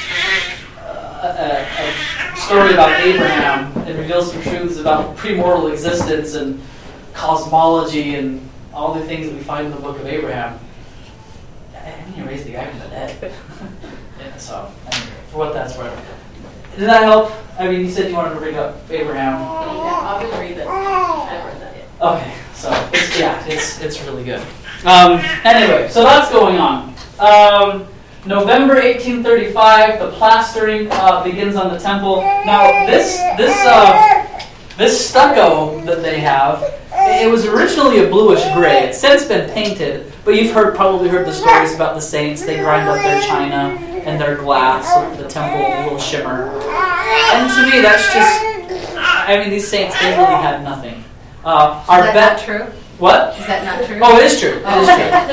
uh, a, a story about Abraham and reveal some truths about premortal existence and cosmology and all the things that we find in the Book of Abraham, and he raised the guy from the dead. Yeah, so, anyway, for what that's worth. Did that help? I mean, you said you wanted to bring up Abraham. Yeah, I'll just read this. I haven't read that yet. Okay, so it's, yeah, it's it's really good. Um, anyway, so that's going on. Um, November eighteen thirty-five, the plastering uh, begins on the temple. Now, this this uh, this stucco that they have, it was originally a bluish gray. It's since been painted, but you've heard probably heard the stories about the saints. They grind up their china and they're glass, so the temple will shimmer. And to me, that's just, I mean, these saints, they really had nothing. Uh, Is our that bet, not true? what? Is that not true? Oh, it is true. It is true.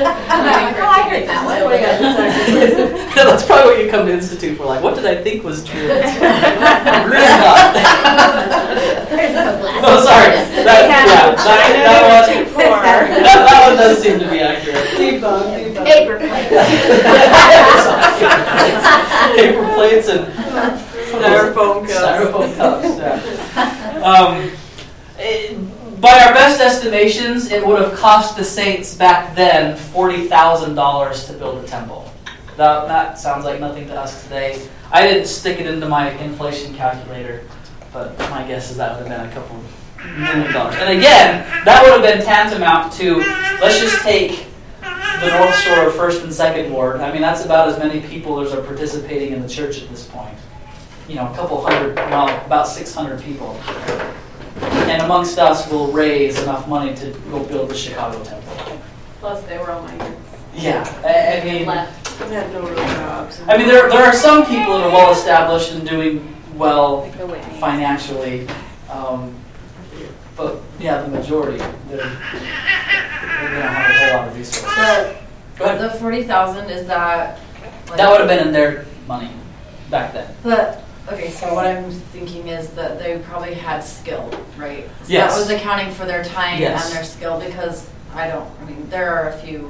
That's probably what you come to Institute for. Like, what did I think was true? Really not. Oh, sorry. That, yeah, that, that, one, that one does seem to be accurate. Paper plates. Paper plates and Styrofoam cups. Styrofoam cups. Yeah. Um, it, by our best estimations, it would have cost the saints back then forty thousand dollars to build a temple. That, that sounds like nothing to us today. I didn't stick it into my inflation calculator, but my guess is that would have been a couple million dollars. And again, that would have been tantamount to, let's just take the North Shore First and Second Ward. I mean, that's about as many people as are participating in the church at this point. You know, a couple hundred, well, about six hundred people. And amongst us, we'll raise enough money to go build the Chicago temple. Plus, they were all migrants. Yeah, I, I mean, Left. They had no real jobs. I mean, there there are some people that are well established and doing well Like the Whitney. financially, um, but yeah, the majority they're, they don't have a whole lot of resources. The, Go ahead. the forty thousand, is that? like- That would have been in their money back then. But, okay, so what I'm thinking is that they probably had skill, right? So Yes. that was accounting for their time Yes. and their skill, because I don't, I mean, there are a few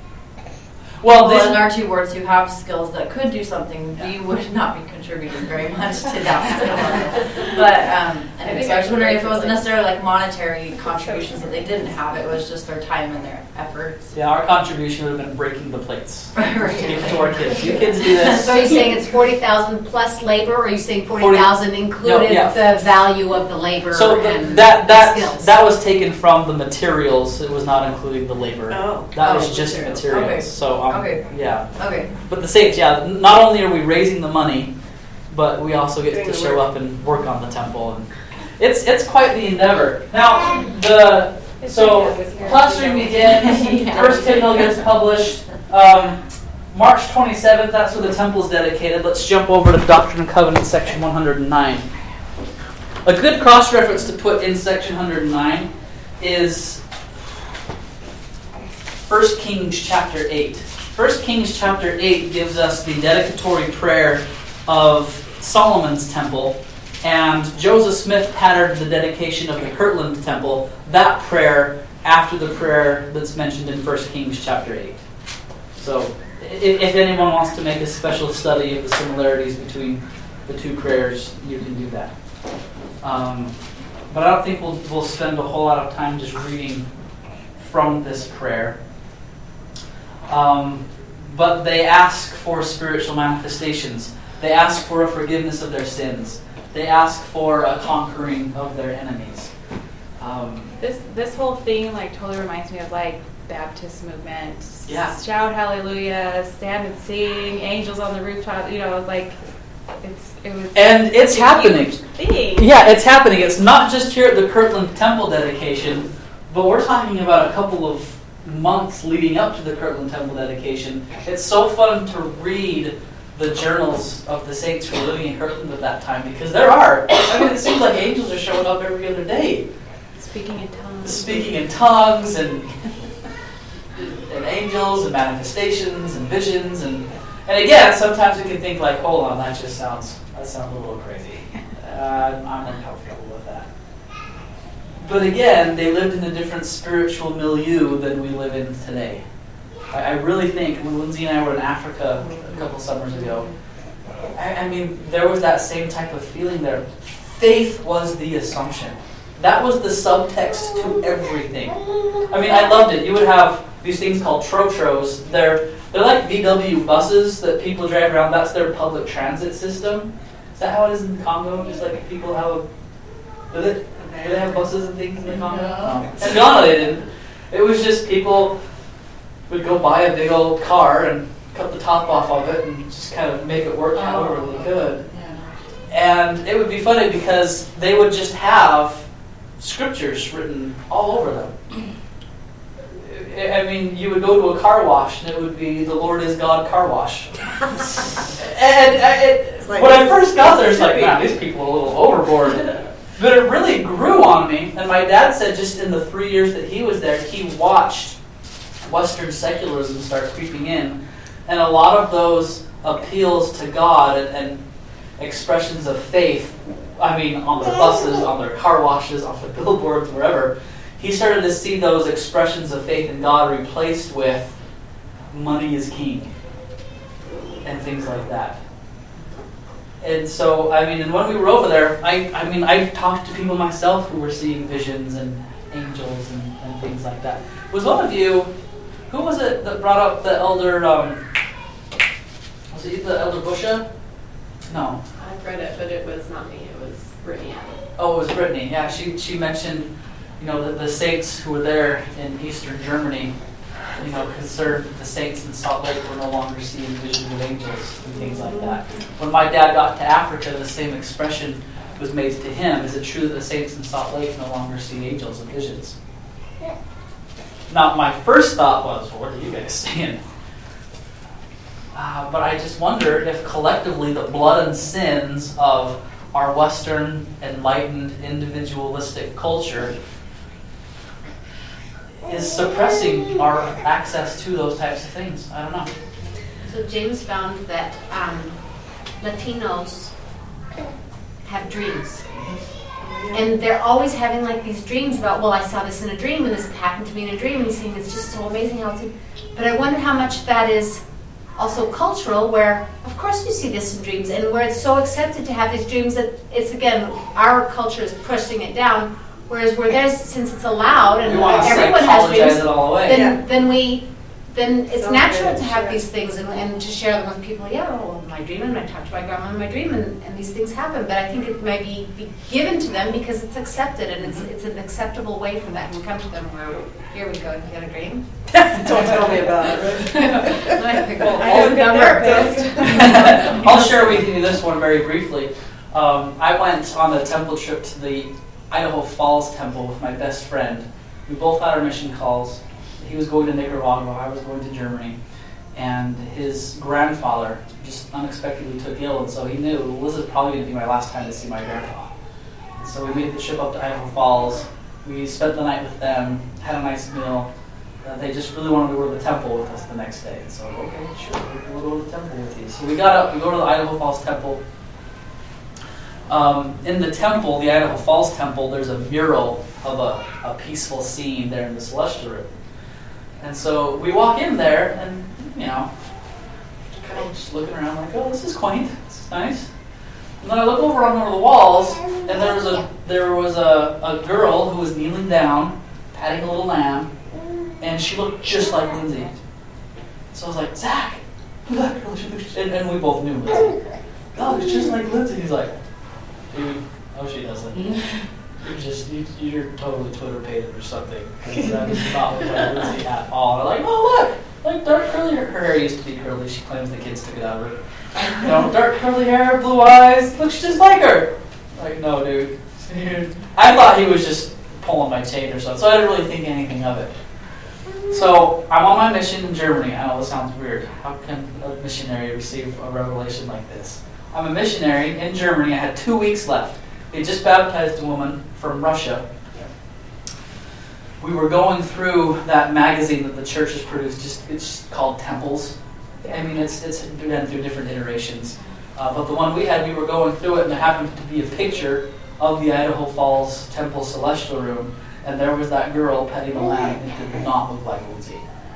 Well, people in this, our two words who have skills that could do something. We would not be contributing very much to that skill level. But, um, anyway, so I was wondering if it wasn't necessarily like monetary contributions that they didn't have, it was just their time and their efforts. yeah, our contribution would have been breaking the plates. Right. Give it to our kids. You kids do this. So are you saying it's forty thousand plus labor, or are you saying forty thousand included yeah. the value of the labor So th- and that that skills? that was taken from the materials. It was not including the labor. Oh. That Oh, was just materials. materials. Okay. So um, Okay. yeah. Okay. But the Saints, yeah, not only are we raising the money, but we also get Doing to the show work. up and work on the temple. And it's it's quite the endeavor. Now, the so plastering begins, first hymnal gets published, um, March twenty-seventh, that's when the temple is dedicated. Let's jump over to Doctrine and Covenants, section one hundred nine. A good cross-reference to put in section one hundred nine is First Kings chapter eight. First Kings chapter eight gives us the dedicatory prayer of Solomon's temple, and Joseph Smith patterned the dedication of the Kirtland temple, that prayer after the prayer that's mentioned in First Kings chapter eight. So if, if anyone wants to make a special study of the similarities between the two prayers, you can do that. Um, but I don't think we'll, we'll spend a whole lot of time just reading from this prayer. Um, but they ask for spiritual manifestations. They ask for a forgiveness of their sins. They ask for a conquering of their enemies. Um, This this whole thing like totally reminds me of like Baptist movement. Yeah. Shout hallelujah, stand and sing, angels on the rooftop. You know, like it's it was. and it's a happening. huge thing. Yeah, it's happening. It's not just here at the Kirtland Temple dedication, but we're talking about a couple of months leading up to the Kirtland Temple dedication. It's so fun to read the journals of the saints who were living in Kirtland at that time, because there are. I mean, it seems like angels are showing up every other day, Speaking in tongues. speaking in tongues, and and angels and manifestations and visions, and and again, sometimes we can think like, hold on, that just sounds that sounds a little crazy. Uh, I'm uncomfortable with that. But again, they lived in a different spiritual milieu than we live in today. I, I really think when Lindsay and I were in Africa a couple summers ago, I, I mean, there was that same type of feeling there. Faith was the assumption. That was the subtext to everything. I mean, I loved it. You would have these things called trotros. They're they're like V W buses that people drive around. That's their public transit system. Is that how it is in the Congo? Just like people have a... Do they, do they have buses and things in the Congo? No. In Ghana they didn't. It was just people would go buy a big old car and cut the top off of it and just kind of make it work however they could. And it would be funny because they would just have scriptures written all over them. I mean, you would go to a car wash and it would be the Lord is God car wash. and and it, like when I first got there, it's like, man, these people are a little overboard. But it really grew on me. And my dad said just in the three years that he was there, he watched Western secularism start creeping in. And a lot of those appeals to God and, and expressions of faith, I mean, on their buses, on their car washes, on their billboards, wherever, he started to see those expressions of faith in God replaced with money is king and things like that. And so, I mean, and when we were over there, I, I mean, I talked to people myself who were seeing visions and angels and, and things like that. Was one of you, who was it that brought up the elder, um, was it the elder Busha? No. I've read it, but it was not me. It was Brittany. Oh, it was Brittany. Yeah, she she mentioned, you know, the, the saints who were there in Eastern Germany, you know, concerned that the saints in Salt Lake were no longer seeing visions of angels and things like that. When my dad got to Africa, the same expression was made to him. Is it true that the saints in Salt Lake no longer see angels and visions? Now, my first thought was, well, what are you guys saying? Uh, but I just wonder if collectively the blood and sins of our Western, enlightened, individualistic culture is suppressing our access to those types of things. I don't know. So James found that um, Latinos have dreams. And they're always having like these dreams about, well, I saw this in a dream and this happened to me in a dream. And he's saying it's just so amazing how it's... But I wonder how much that is also cultural, where of course you see this in dreams, and where it's so accepted to have these dreams that it's, again, our culture is pushing it down, whereas where there's, since it's allowed and we want to everyone has dreams, it all away. then, Yeah. then we then it's So natural good, to have sure. these things and, and to share them with people. Yeah, well, my dream, and I talked to my grandma in my dream, and, and these things happen. But I think it might be, be given to them because it's accepted, and it's it's an acceptable way for that to come to them. Where here we go, you got a dream? Don't tell me about it. I have a therapist. I'll share with you this one very briefly. Um, I went on a temple trip to the Idaho Falls Temple with my best friend. We both had our mission calls. He was going to Nicaragua, I was going to Germany. And his grandfather just unexpectedly took ill, and so he knew, well, this is probably going to be my last time to see my grandpa. And so we made the trip up to Idaho Falls. We spent the night with them, had a nice meal. Uh, they just really wanted to go to the temple with us the next day. And so, okay, sure, we'll go to the temple with you. So we got up, we go to the Idaho Falls Temple. Um, in the temple, the Idaho Falls Temple, there's a mural of a, a peaceful scene there in the celestial room. And so we walk in there, and, you know, kind of just looking around like, oh, this is quaint, this is nice. And then I look over on one of the walls, and there was a there was a, a girl who was kneeling down, patting a little lamb, and she looked just like Lindsay. So I was like, Zach, who's that girl? And, and we both knew Lindsay. Oh, it's just like Lindsay. He's like, dude, oh, she doesn't. You're just, you, you're totally Twitter pated or something. Because that is not what I Lindsay at all. And I'm like, oh, look, like dark curly hair. Her hair used to be curly. She claims the kids took it out of her. You know, dark curly hair, blue eyes, looks just like her. Like, no, dude. I thought he was just pulling my chain or something, so I didn't really think anything of it. So I'm on my mission in Germany. I know this sounds weird. How can a missionary receive a revelation like this? I'm a missionary in Germany. I had two weeks left. They just baptized a woman from Russia. We were going through that magazine that the church has produced. Just it's called Temples. I mean, it's it's been through different iterations. Uh, but the one we had, we were going through it, and there happened to be a picture of the Idaho Falls Temple Celestial Room, and there was that girl petting a lamb, and it did not look like Lindsay.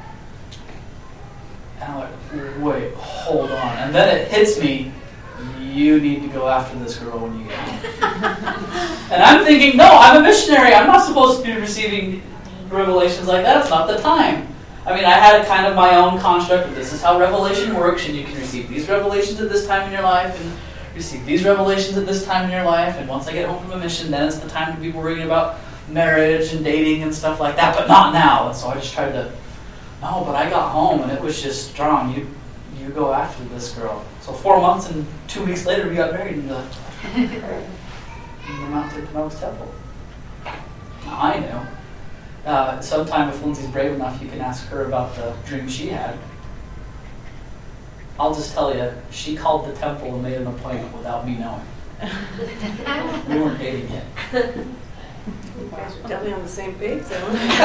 And I'm like, wait, hold on. And then it hits me, you need to go after this girl when you get home. And I'm thinking, no, I'm a missionary. I'm not supposed to be receiving revelations like that. It's not the time. I mean, I had kind of my own construct of this is how revelation works, and you can receive these revelations at this time in your life, and receive these revelations at this time in your life, and once I get home from a mission, then it's the time to be worrying about marriage and dating and stuff like that, but not now. And so I just tried to, no, but I got home, and it was just strong. You you go after this girl. So four months and two weeks later, we got married in the, in the Mountain Mountain Temple. Now I knew. Uh, sometime if Lindsay's brave enough, you can ask her about the dream she had. I'll just tell you, she called the temple and made an appointment without me knowing. We weren't dating yet. Definitely on the same page, so.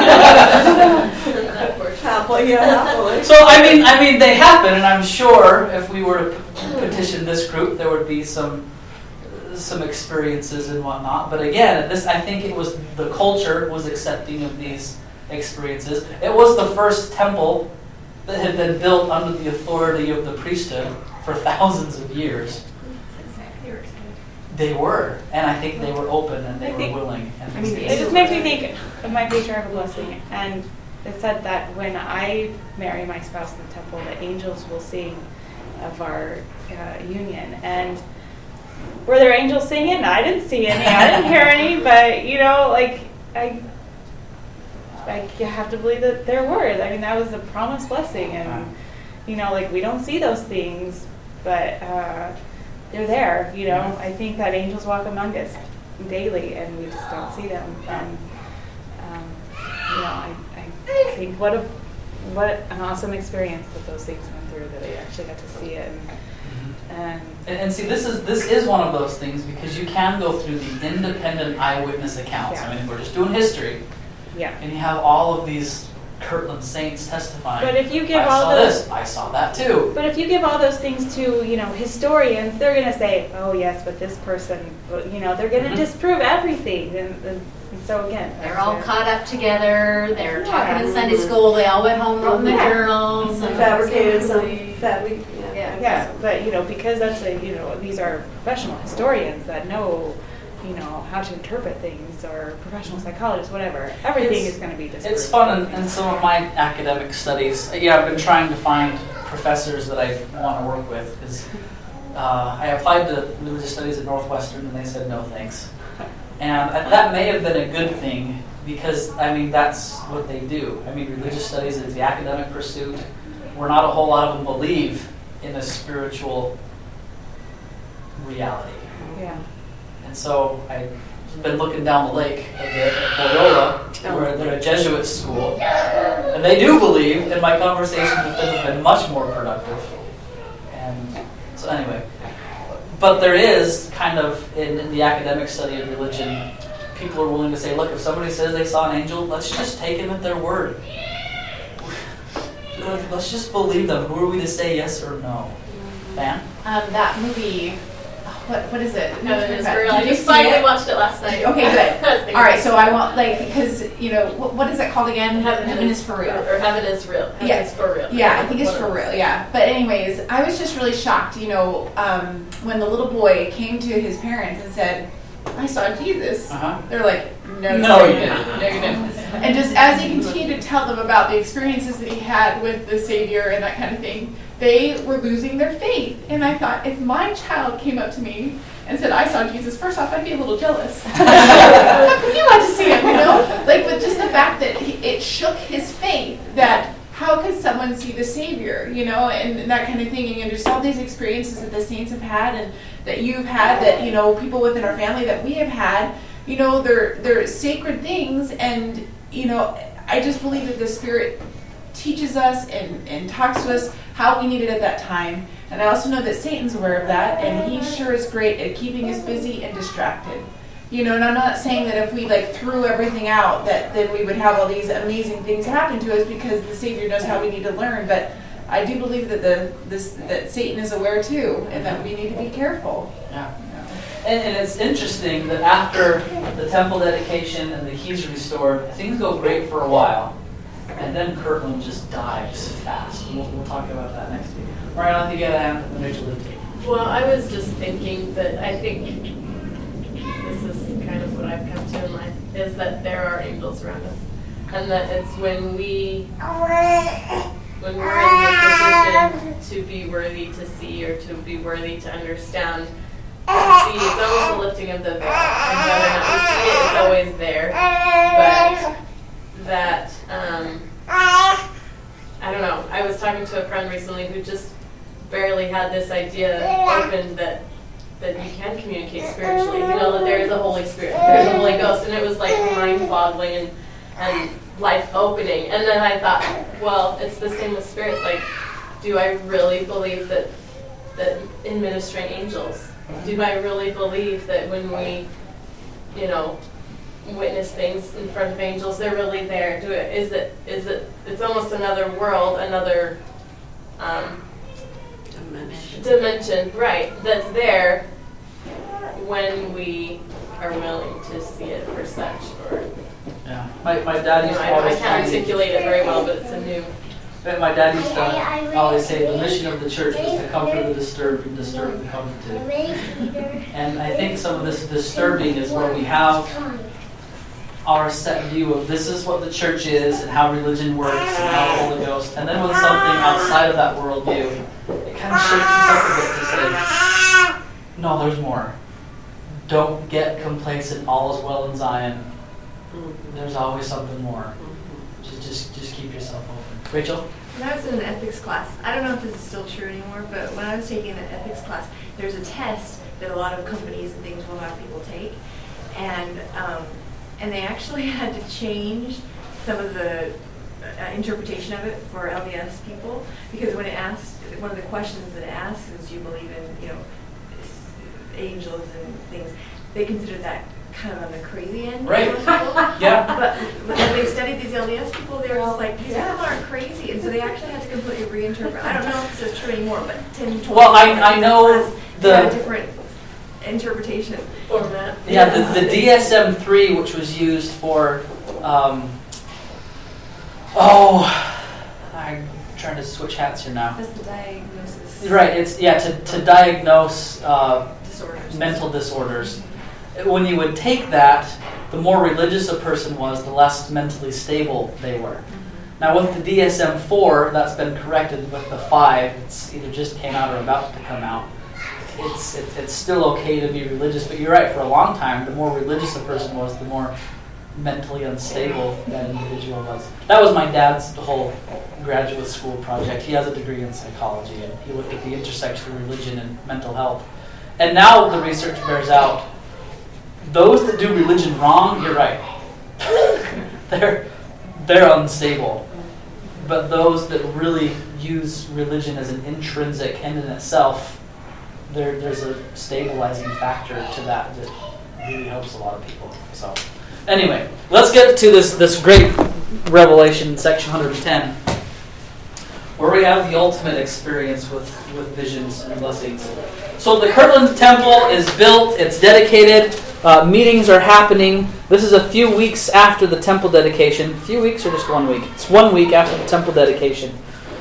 Happily, yeah, happily. So I mean, I mean, they happen, and I'm sure if we were to petition this group, there would be some some experiences and whatnot. But again, this I think it was the culture was accepting of these experiences. It was the first temple that had been built under the authority of the priesthood for thousands of years. They were, and I think they were open and they I were think- willing. And I mean, they it just makes me think of my patriarchal blessing, and it said that when I marry my spouse in the temple, the angels will sing of our uh, union. And were there angels singing? I didn't see any. I didn't hear any. But you know, like I, I have to believe that there were. I mean, that was a promised blessing, and you know, like we don't see those things, but. Uh, They're there, you know. I think that angels walk among us daily, and we just don't see them. And um, you know, I, I think what a what an awesome experience that those things went through. That they actually got to see it, and and, And, and see, this is this is one of those things because you can go through the independent eyewitness accounts. Yeah. I mean, if we're just doing history, yeah. and you have all of these Kirtland saints testifying. But if you give I all saw those, this, I saw that too. but if you give all those things to you know historians, they're going to say, oh yes, but this person, you know, they're going to Mhm. disprove everything, and, and, and so again, They're all caught up together, they're Yeah. talking in Sunday school, they all went home, wrote in their Yeah. journals. and- Fabricated some, that we, yeah. Yeah. Yeah, but you know, because that's a you know these are professional historians that know you know how to interpret things, or professional psychologists, whatever. Everything It's- is going to be disproved. It's fun in, in some of my academic studies. Yeah, I've been trying to find professors that I want to work with. Because uh, I applied to religious studies at Northwestern, and they said no thanks. And I- that may have been a good thing because I mean that's what they do. I mean, religious studies is the academic pursuit. Where not a whole lot of them believe in a spiritual reality. Yeah. And so I've been looking down the lake a bit at Loyola, where they're a Jesuit school, and they do believe, and my conversations with them have been much more productive. And so anyway, but there is kind of, in, in the academic study of religion, people are willing to say, look, if somebody says they saw an angel, let's just take them at their word. Let's just believe them. Who are we to say yes or no? Van? Um, that movie, what what is it? Heaven is Did real. I you just see finally it? watched it last night. Okay, good. I was thinking All right, so I want like because you know what, what is it called again? Heaven, is for real. Or heaven is real. Heaven Yeah. is for real. Yeah, I think it's for real. Yeah, but anyways, I was just really shocked. You know, um, when the little boy came to his parents and said, "I saw Jesus," Uh-huh. they're like, "No, No, you you didn't. No, you didn't." And just as he continued to tell them about the experiences that he had with the Savior and that kind of thing, they were losing their faith. And I thought, if my child came up to me and said, "I saw Jesus," first off, I'd be a little jealous. How come you want to see him? You know, like with just the fact that he, it shook his faith. That how could someone see the Savior? You know, and, and that kind of thing. And just all these experiences that the saints have had, and that you've had, that you know, people within our family that we have had. You know, they're they're sacred things, and you know, I just believe that the Spirit teaches us and, and talks to us how we need it at that time. And I also know that Satan's aware of that, and he sure is great at keeping us busy and distracted. You know, and I'm not saying that if we like threw everything out, that then we would have all these amazing things happen to us, because the Savior knows how we need to learn. But I do believe that the this that Satan is aware too, and that we need to be careful. Yeah. And, and it's interesting that after the temple dedication and the keys are restored, things go great for a while. And then Kirtland just dives fast. We'll, we'll talk about that next week. All right, I'll give you a hand and then Rachel. Well, I was just thinking that I think this is kind of what I've come to in life, is that there are angels around us. And that it's when we, when we're in the position to be worthy to see or to be worthy to understand, see, it's always the lifting of the veil. And whether or not we see it, it's always there. But that, um, I don't know, I was talking to a friend recently who just barely had this idea opened that that you can communicate spiritually. You know, that there is a Holy Spirit, there's a Holy Ghost. And it was like mind-boggling. And, and life opening. And then I thought, well, it's the same with spirits. Like, do I really believe that that in ministering angels? Do I really believe that when we, you know, witness things in front of angels, they're really there? Do it? Is it? Is it? It's almost another world, another um, Dimension. dimension, right? That's there when we are willing to see it for such. Or Yeah. My, my dad you used know, to I, I always can't tell me, articulate it very well, but it's a new. my dad used to always say the mission of the church was to comfort the disturbed and disturb the comforted. And I think some of this disturbing is where we have our set view of this is what the church is and how religion works and how the Holy Ghost. And then when something outside of that worldview, it kind of shakes us up a bit to say, no, there's more. Don't get complacent, all is well in Zion. There's always something more. Just, just, just keep yourself open. Rachel? When I was in an ethics class, I don't know if this is still true anymore, but when I was taking an ethics class, there's a test that a lot of companies and things will have people take, and um, and they actually had to change some of the uh, interpretation of it for L D S people, because when it asked, one of the questions that it asks is, do you believe in, you know, angels and things? They considered that kind of on the crazy end. Right. Yeah. But when they studied these L D S people, they were just like, these people aren't crazy. And so they actually had to completely reinterpret. I don't know if this is true anymore, but ten, twenty Well, I, I know class, they had a the different interpretation. Format. yeah the, the D S M three, which was used for um, oh, I'm trying to switch hats here now. That's the diagnosis. Right. It's yeah to to diagnose uh, Disorders. mental disorders. When you would take that, the more religious a person was, the less mentally stable they were. Mm-hmm. Now with the D S M four, that's been corrected with the five. It's either just came out or about to come out. It's it, it's still okay to be religious, but you're right. For a long time, the more religious a person was, the more mentally unstable that individual was. That was my dad's whole graduate school project. He has a degree in psychology, and he looked at the intersection of religion and mental health. And now the research bears out, those that do religion wrong, you're right. they're they're unstable. But those that really use religion as an intrinsic end in itself, there there's a stabilizing factor to that that really helps a lot of people. So anyway, let's get to this, this great revelation, section one hundred ten, where we have the ultimate experience with, with visions and blessings. So the Kirtland Temple is built, it's dedicated, uh, meetings are happening. This is a few weeks after the temple dedication. A few weeks or just one week? It's one week after the temple dedication.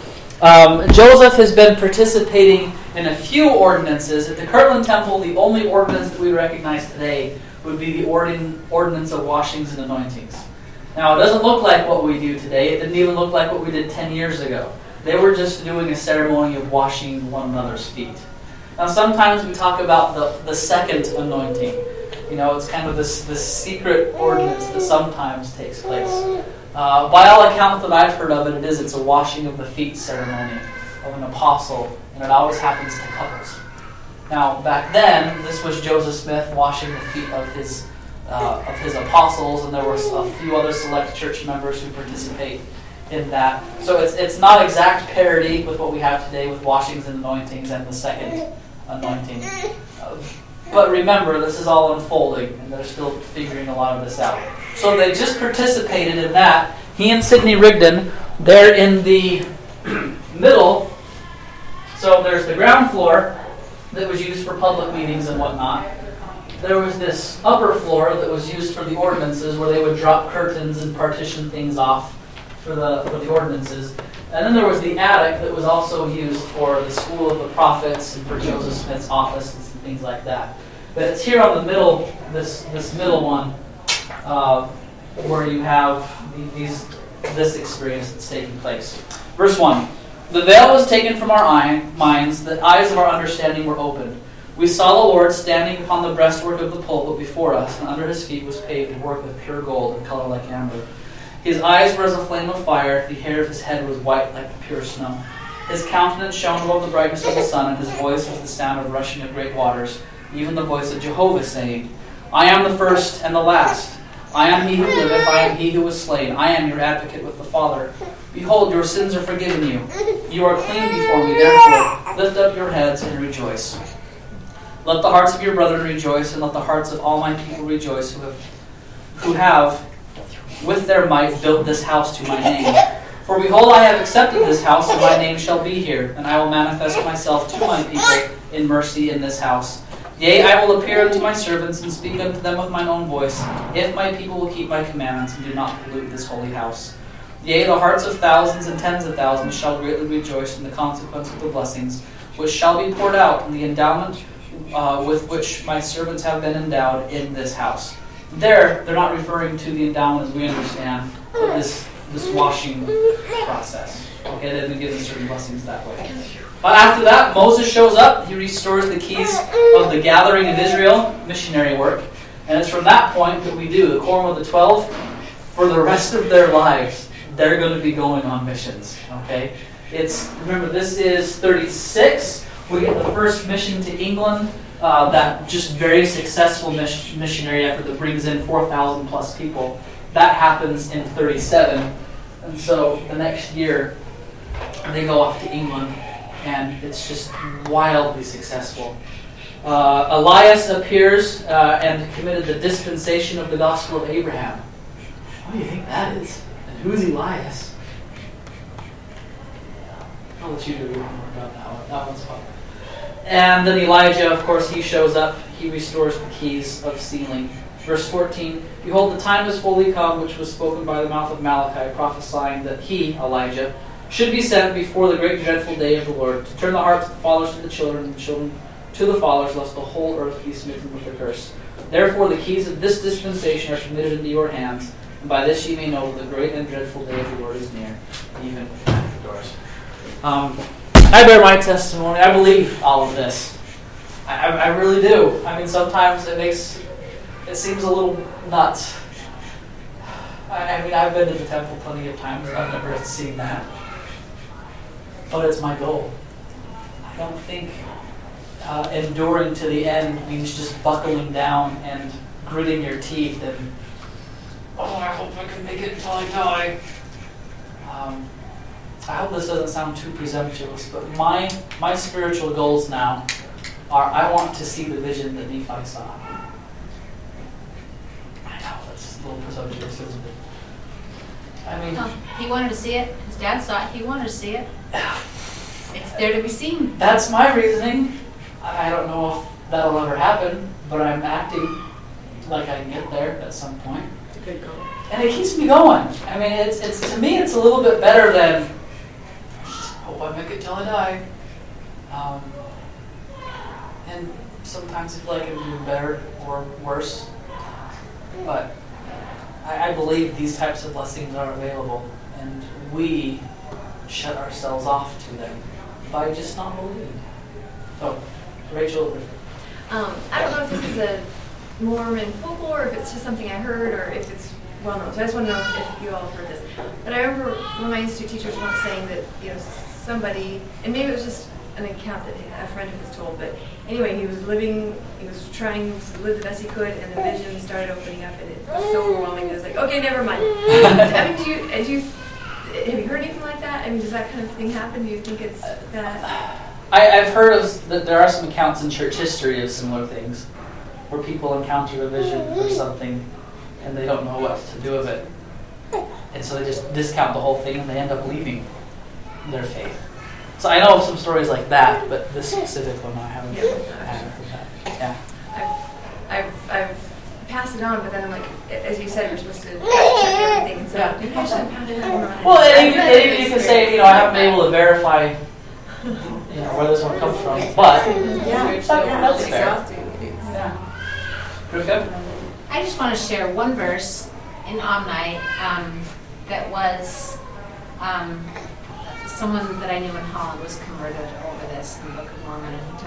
Um, Joseph has been participating in a few ordinances. At the Kirtland Temple, the only ordinance that we recognize today would be the ordin- ordinance of washings and anointings. Now, it doesn't look like what we do today. It didn't even look like what we did ten years ago. They were just doing a ceremony of washing one another's feet. Now, sometimes we talk about the, the second anointing. You know, it's kind of this, this secret ordinance that sometimes takes place. Uh, by all accounts that I've heard of it, it is it's a washing of the feet ceremony of an apostle, and it always happens to couples. Now, back then, this was Joseph Smith washing the feet of his uh, of his apostles, and there were a few other select church members who participate in that. So it's it's not exact parity with what we have today with washings and anointings and the second anointing. Uh, but remember, this is all unfolding, and they're still figuring a lot of this out. So they just participated in that. He and Sidney Rigdon, they're in the middle. So there's the ground floor that was used for public meetings and whatnot. There was this upper floor that was used for the ordinances, where they would drop curtains and partition things off for the for the ordinances. And then there was the attic that was also used for the school of the prophets and for Joseph Smith's office and things like that. But it's here on the middle, this this middle one, uh, where you have these this experience that's taking place. Verse one. The veil was taken from our eye, minds, the eyes of our understanding were opened. We saw the Lord standing upon the breastwork of the pulpit before us, and under his feet was paved a work of pure gold and color like amber. His eyes were as a flame of fire, the hair of his head was white like the pure snow. His countenance shone above the brightness of the sun, and his voice was the sound of rushing of great waters, even the voice of Jehovah saying, I am the first and the last. I am he who liveth, I am he who was slain. I am your advocate with the Father. Behold, your sins are forgiven you. You are clean before me, therefore lift up your heads and rejoice. Let the hearts of your brethren rejoice, and let the hearts of all my people rejoice, who have, who have with their might built this house to my name. For behold, I have accepted this house, and my name shall be here, and I will manifest myself to my people in mercy in this house. Yea, I will appear unto my servants, and speak unto them with mine own voice, if my people will keep my commandments, and do not pollute this holy house. Yea, the hearts of thousands and tens of thousands shall greatly rejoice in the consequence of the blessings, which shall be poured out in the endowment uh, with which my servants have been endowed in this house. There, they're not referring to the endowment as we understand, but this, this washing process. Okay, they've been given certain blessings that way. But after that, Moses shows up. He restores the keys of the gathering of Israel, missionary work. And it's from that point that we do, the Quorum of the Twelve, for the rest of their lives, they're going to be going on missions. Okay? It's, remember, this is thirty-six. We get the first mission to England, uh, that just very successful mis- missionary effort that brings in four thousand plus people. That happens in thirty-seven. And so the next year, they go off to England, and it's just wildly successful. Uh, Elias appears uh, and committed the dispensation of the gospel of Abraham. What do you think that is? And who's Elias? I'll let you do one more about that one. That one's fun. And then Elijah, of course, he shows up. He restores the keys of sealing. Verse fourteen, Behold, the time is fully come, which was spoken by the mouth of Malachi, prophesying that he, Elijah, should be sent before the great dreadful day of the Lord, to turn the hearts of the fathers to the children, and the children to the fathers, lest the whole earth be smitten with a curse. Therefore the keys of this dispensation are committed into your hands, and by this ye may know that the great and dreadful day of the Lord is near, even at the doors. Um, I bear my testimony. I believe all of this. I, I, I really do. I mean, sometimes it makes, it seems a little nuts. I, I mean, I've been to the temple plenty of times, and I've never seen that. But it's my goal. I don't think uh, enduring to the end means just buckling down and gritting your teeth and, oh, I hope I can make it until I die. Um, I hope this doesn't sound too presumptuous, but my my spiritual goals now are I want to see the vision that Nephi saw. I know, that's a little presumptuous, isn't it? I mean, Well, he wanted to see it. His dad saw it. He wanted to see it. It's there to be seen. That's my reasoning. I don't know if that'll ever happen, but I'm acting like I can get there at some point. It's a good goal. And it keeps me going. I mean, it's it's to me, it's a little bit better than just hope I make it till I die. Um, and sometimes I feel like I'm doing better or worse. But I, I believe these types of blessings are available, and we shut ourselves off to them by just not believing. So, Rachel. Um, I don't know if this is a Mormon folklore, or if it's just something I heard, or if it's well known. So I just want to know if you all have heard this. But I remember one of my institute teachers once saying that, you know, somebody, and maybe it was just an account that a friend was told, but anyway, he was living, he was trying to live the best he could, and the vision started opening up, and it was so overwhelming. It was like, okay, never mind. I mean, do you, do you, have you heard anything like that? I mean, does that kind of thing happen? Do you think it's that? I, I've heard of that there are some accounts in church history of similar things, where people encounter a vision or something, and they don't know what to do with it, and so they just discount the whole thing, and they end up leaving their faith. So I know of some stories like that, but this specific one I haven't. Yeah. I haven't heard that. Yeah. I've, I've, I've passed it on, but then I'm like, as you said, you're supposed to check everything, and so Yeah. maybe I should pass it on. Well, and you, and you, you can say, you know, I haven't been able to verify, you know, where this one comes from, but Yeah, that, that's fair. exhausting. Yeah. Rivka? I just want to share one verse in Omni um, that was um, someone that I knew in Holland was converted over this in the Book of Mormon, and he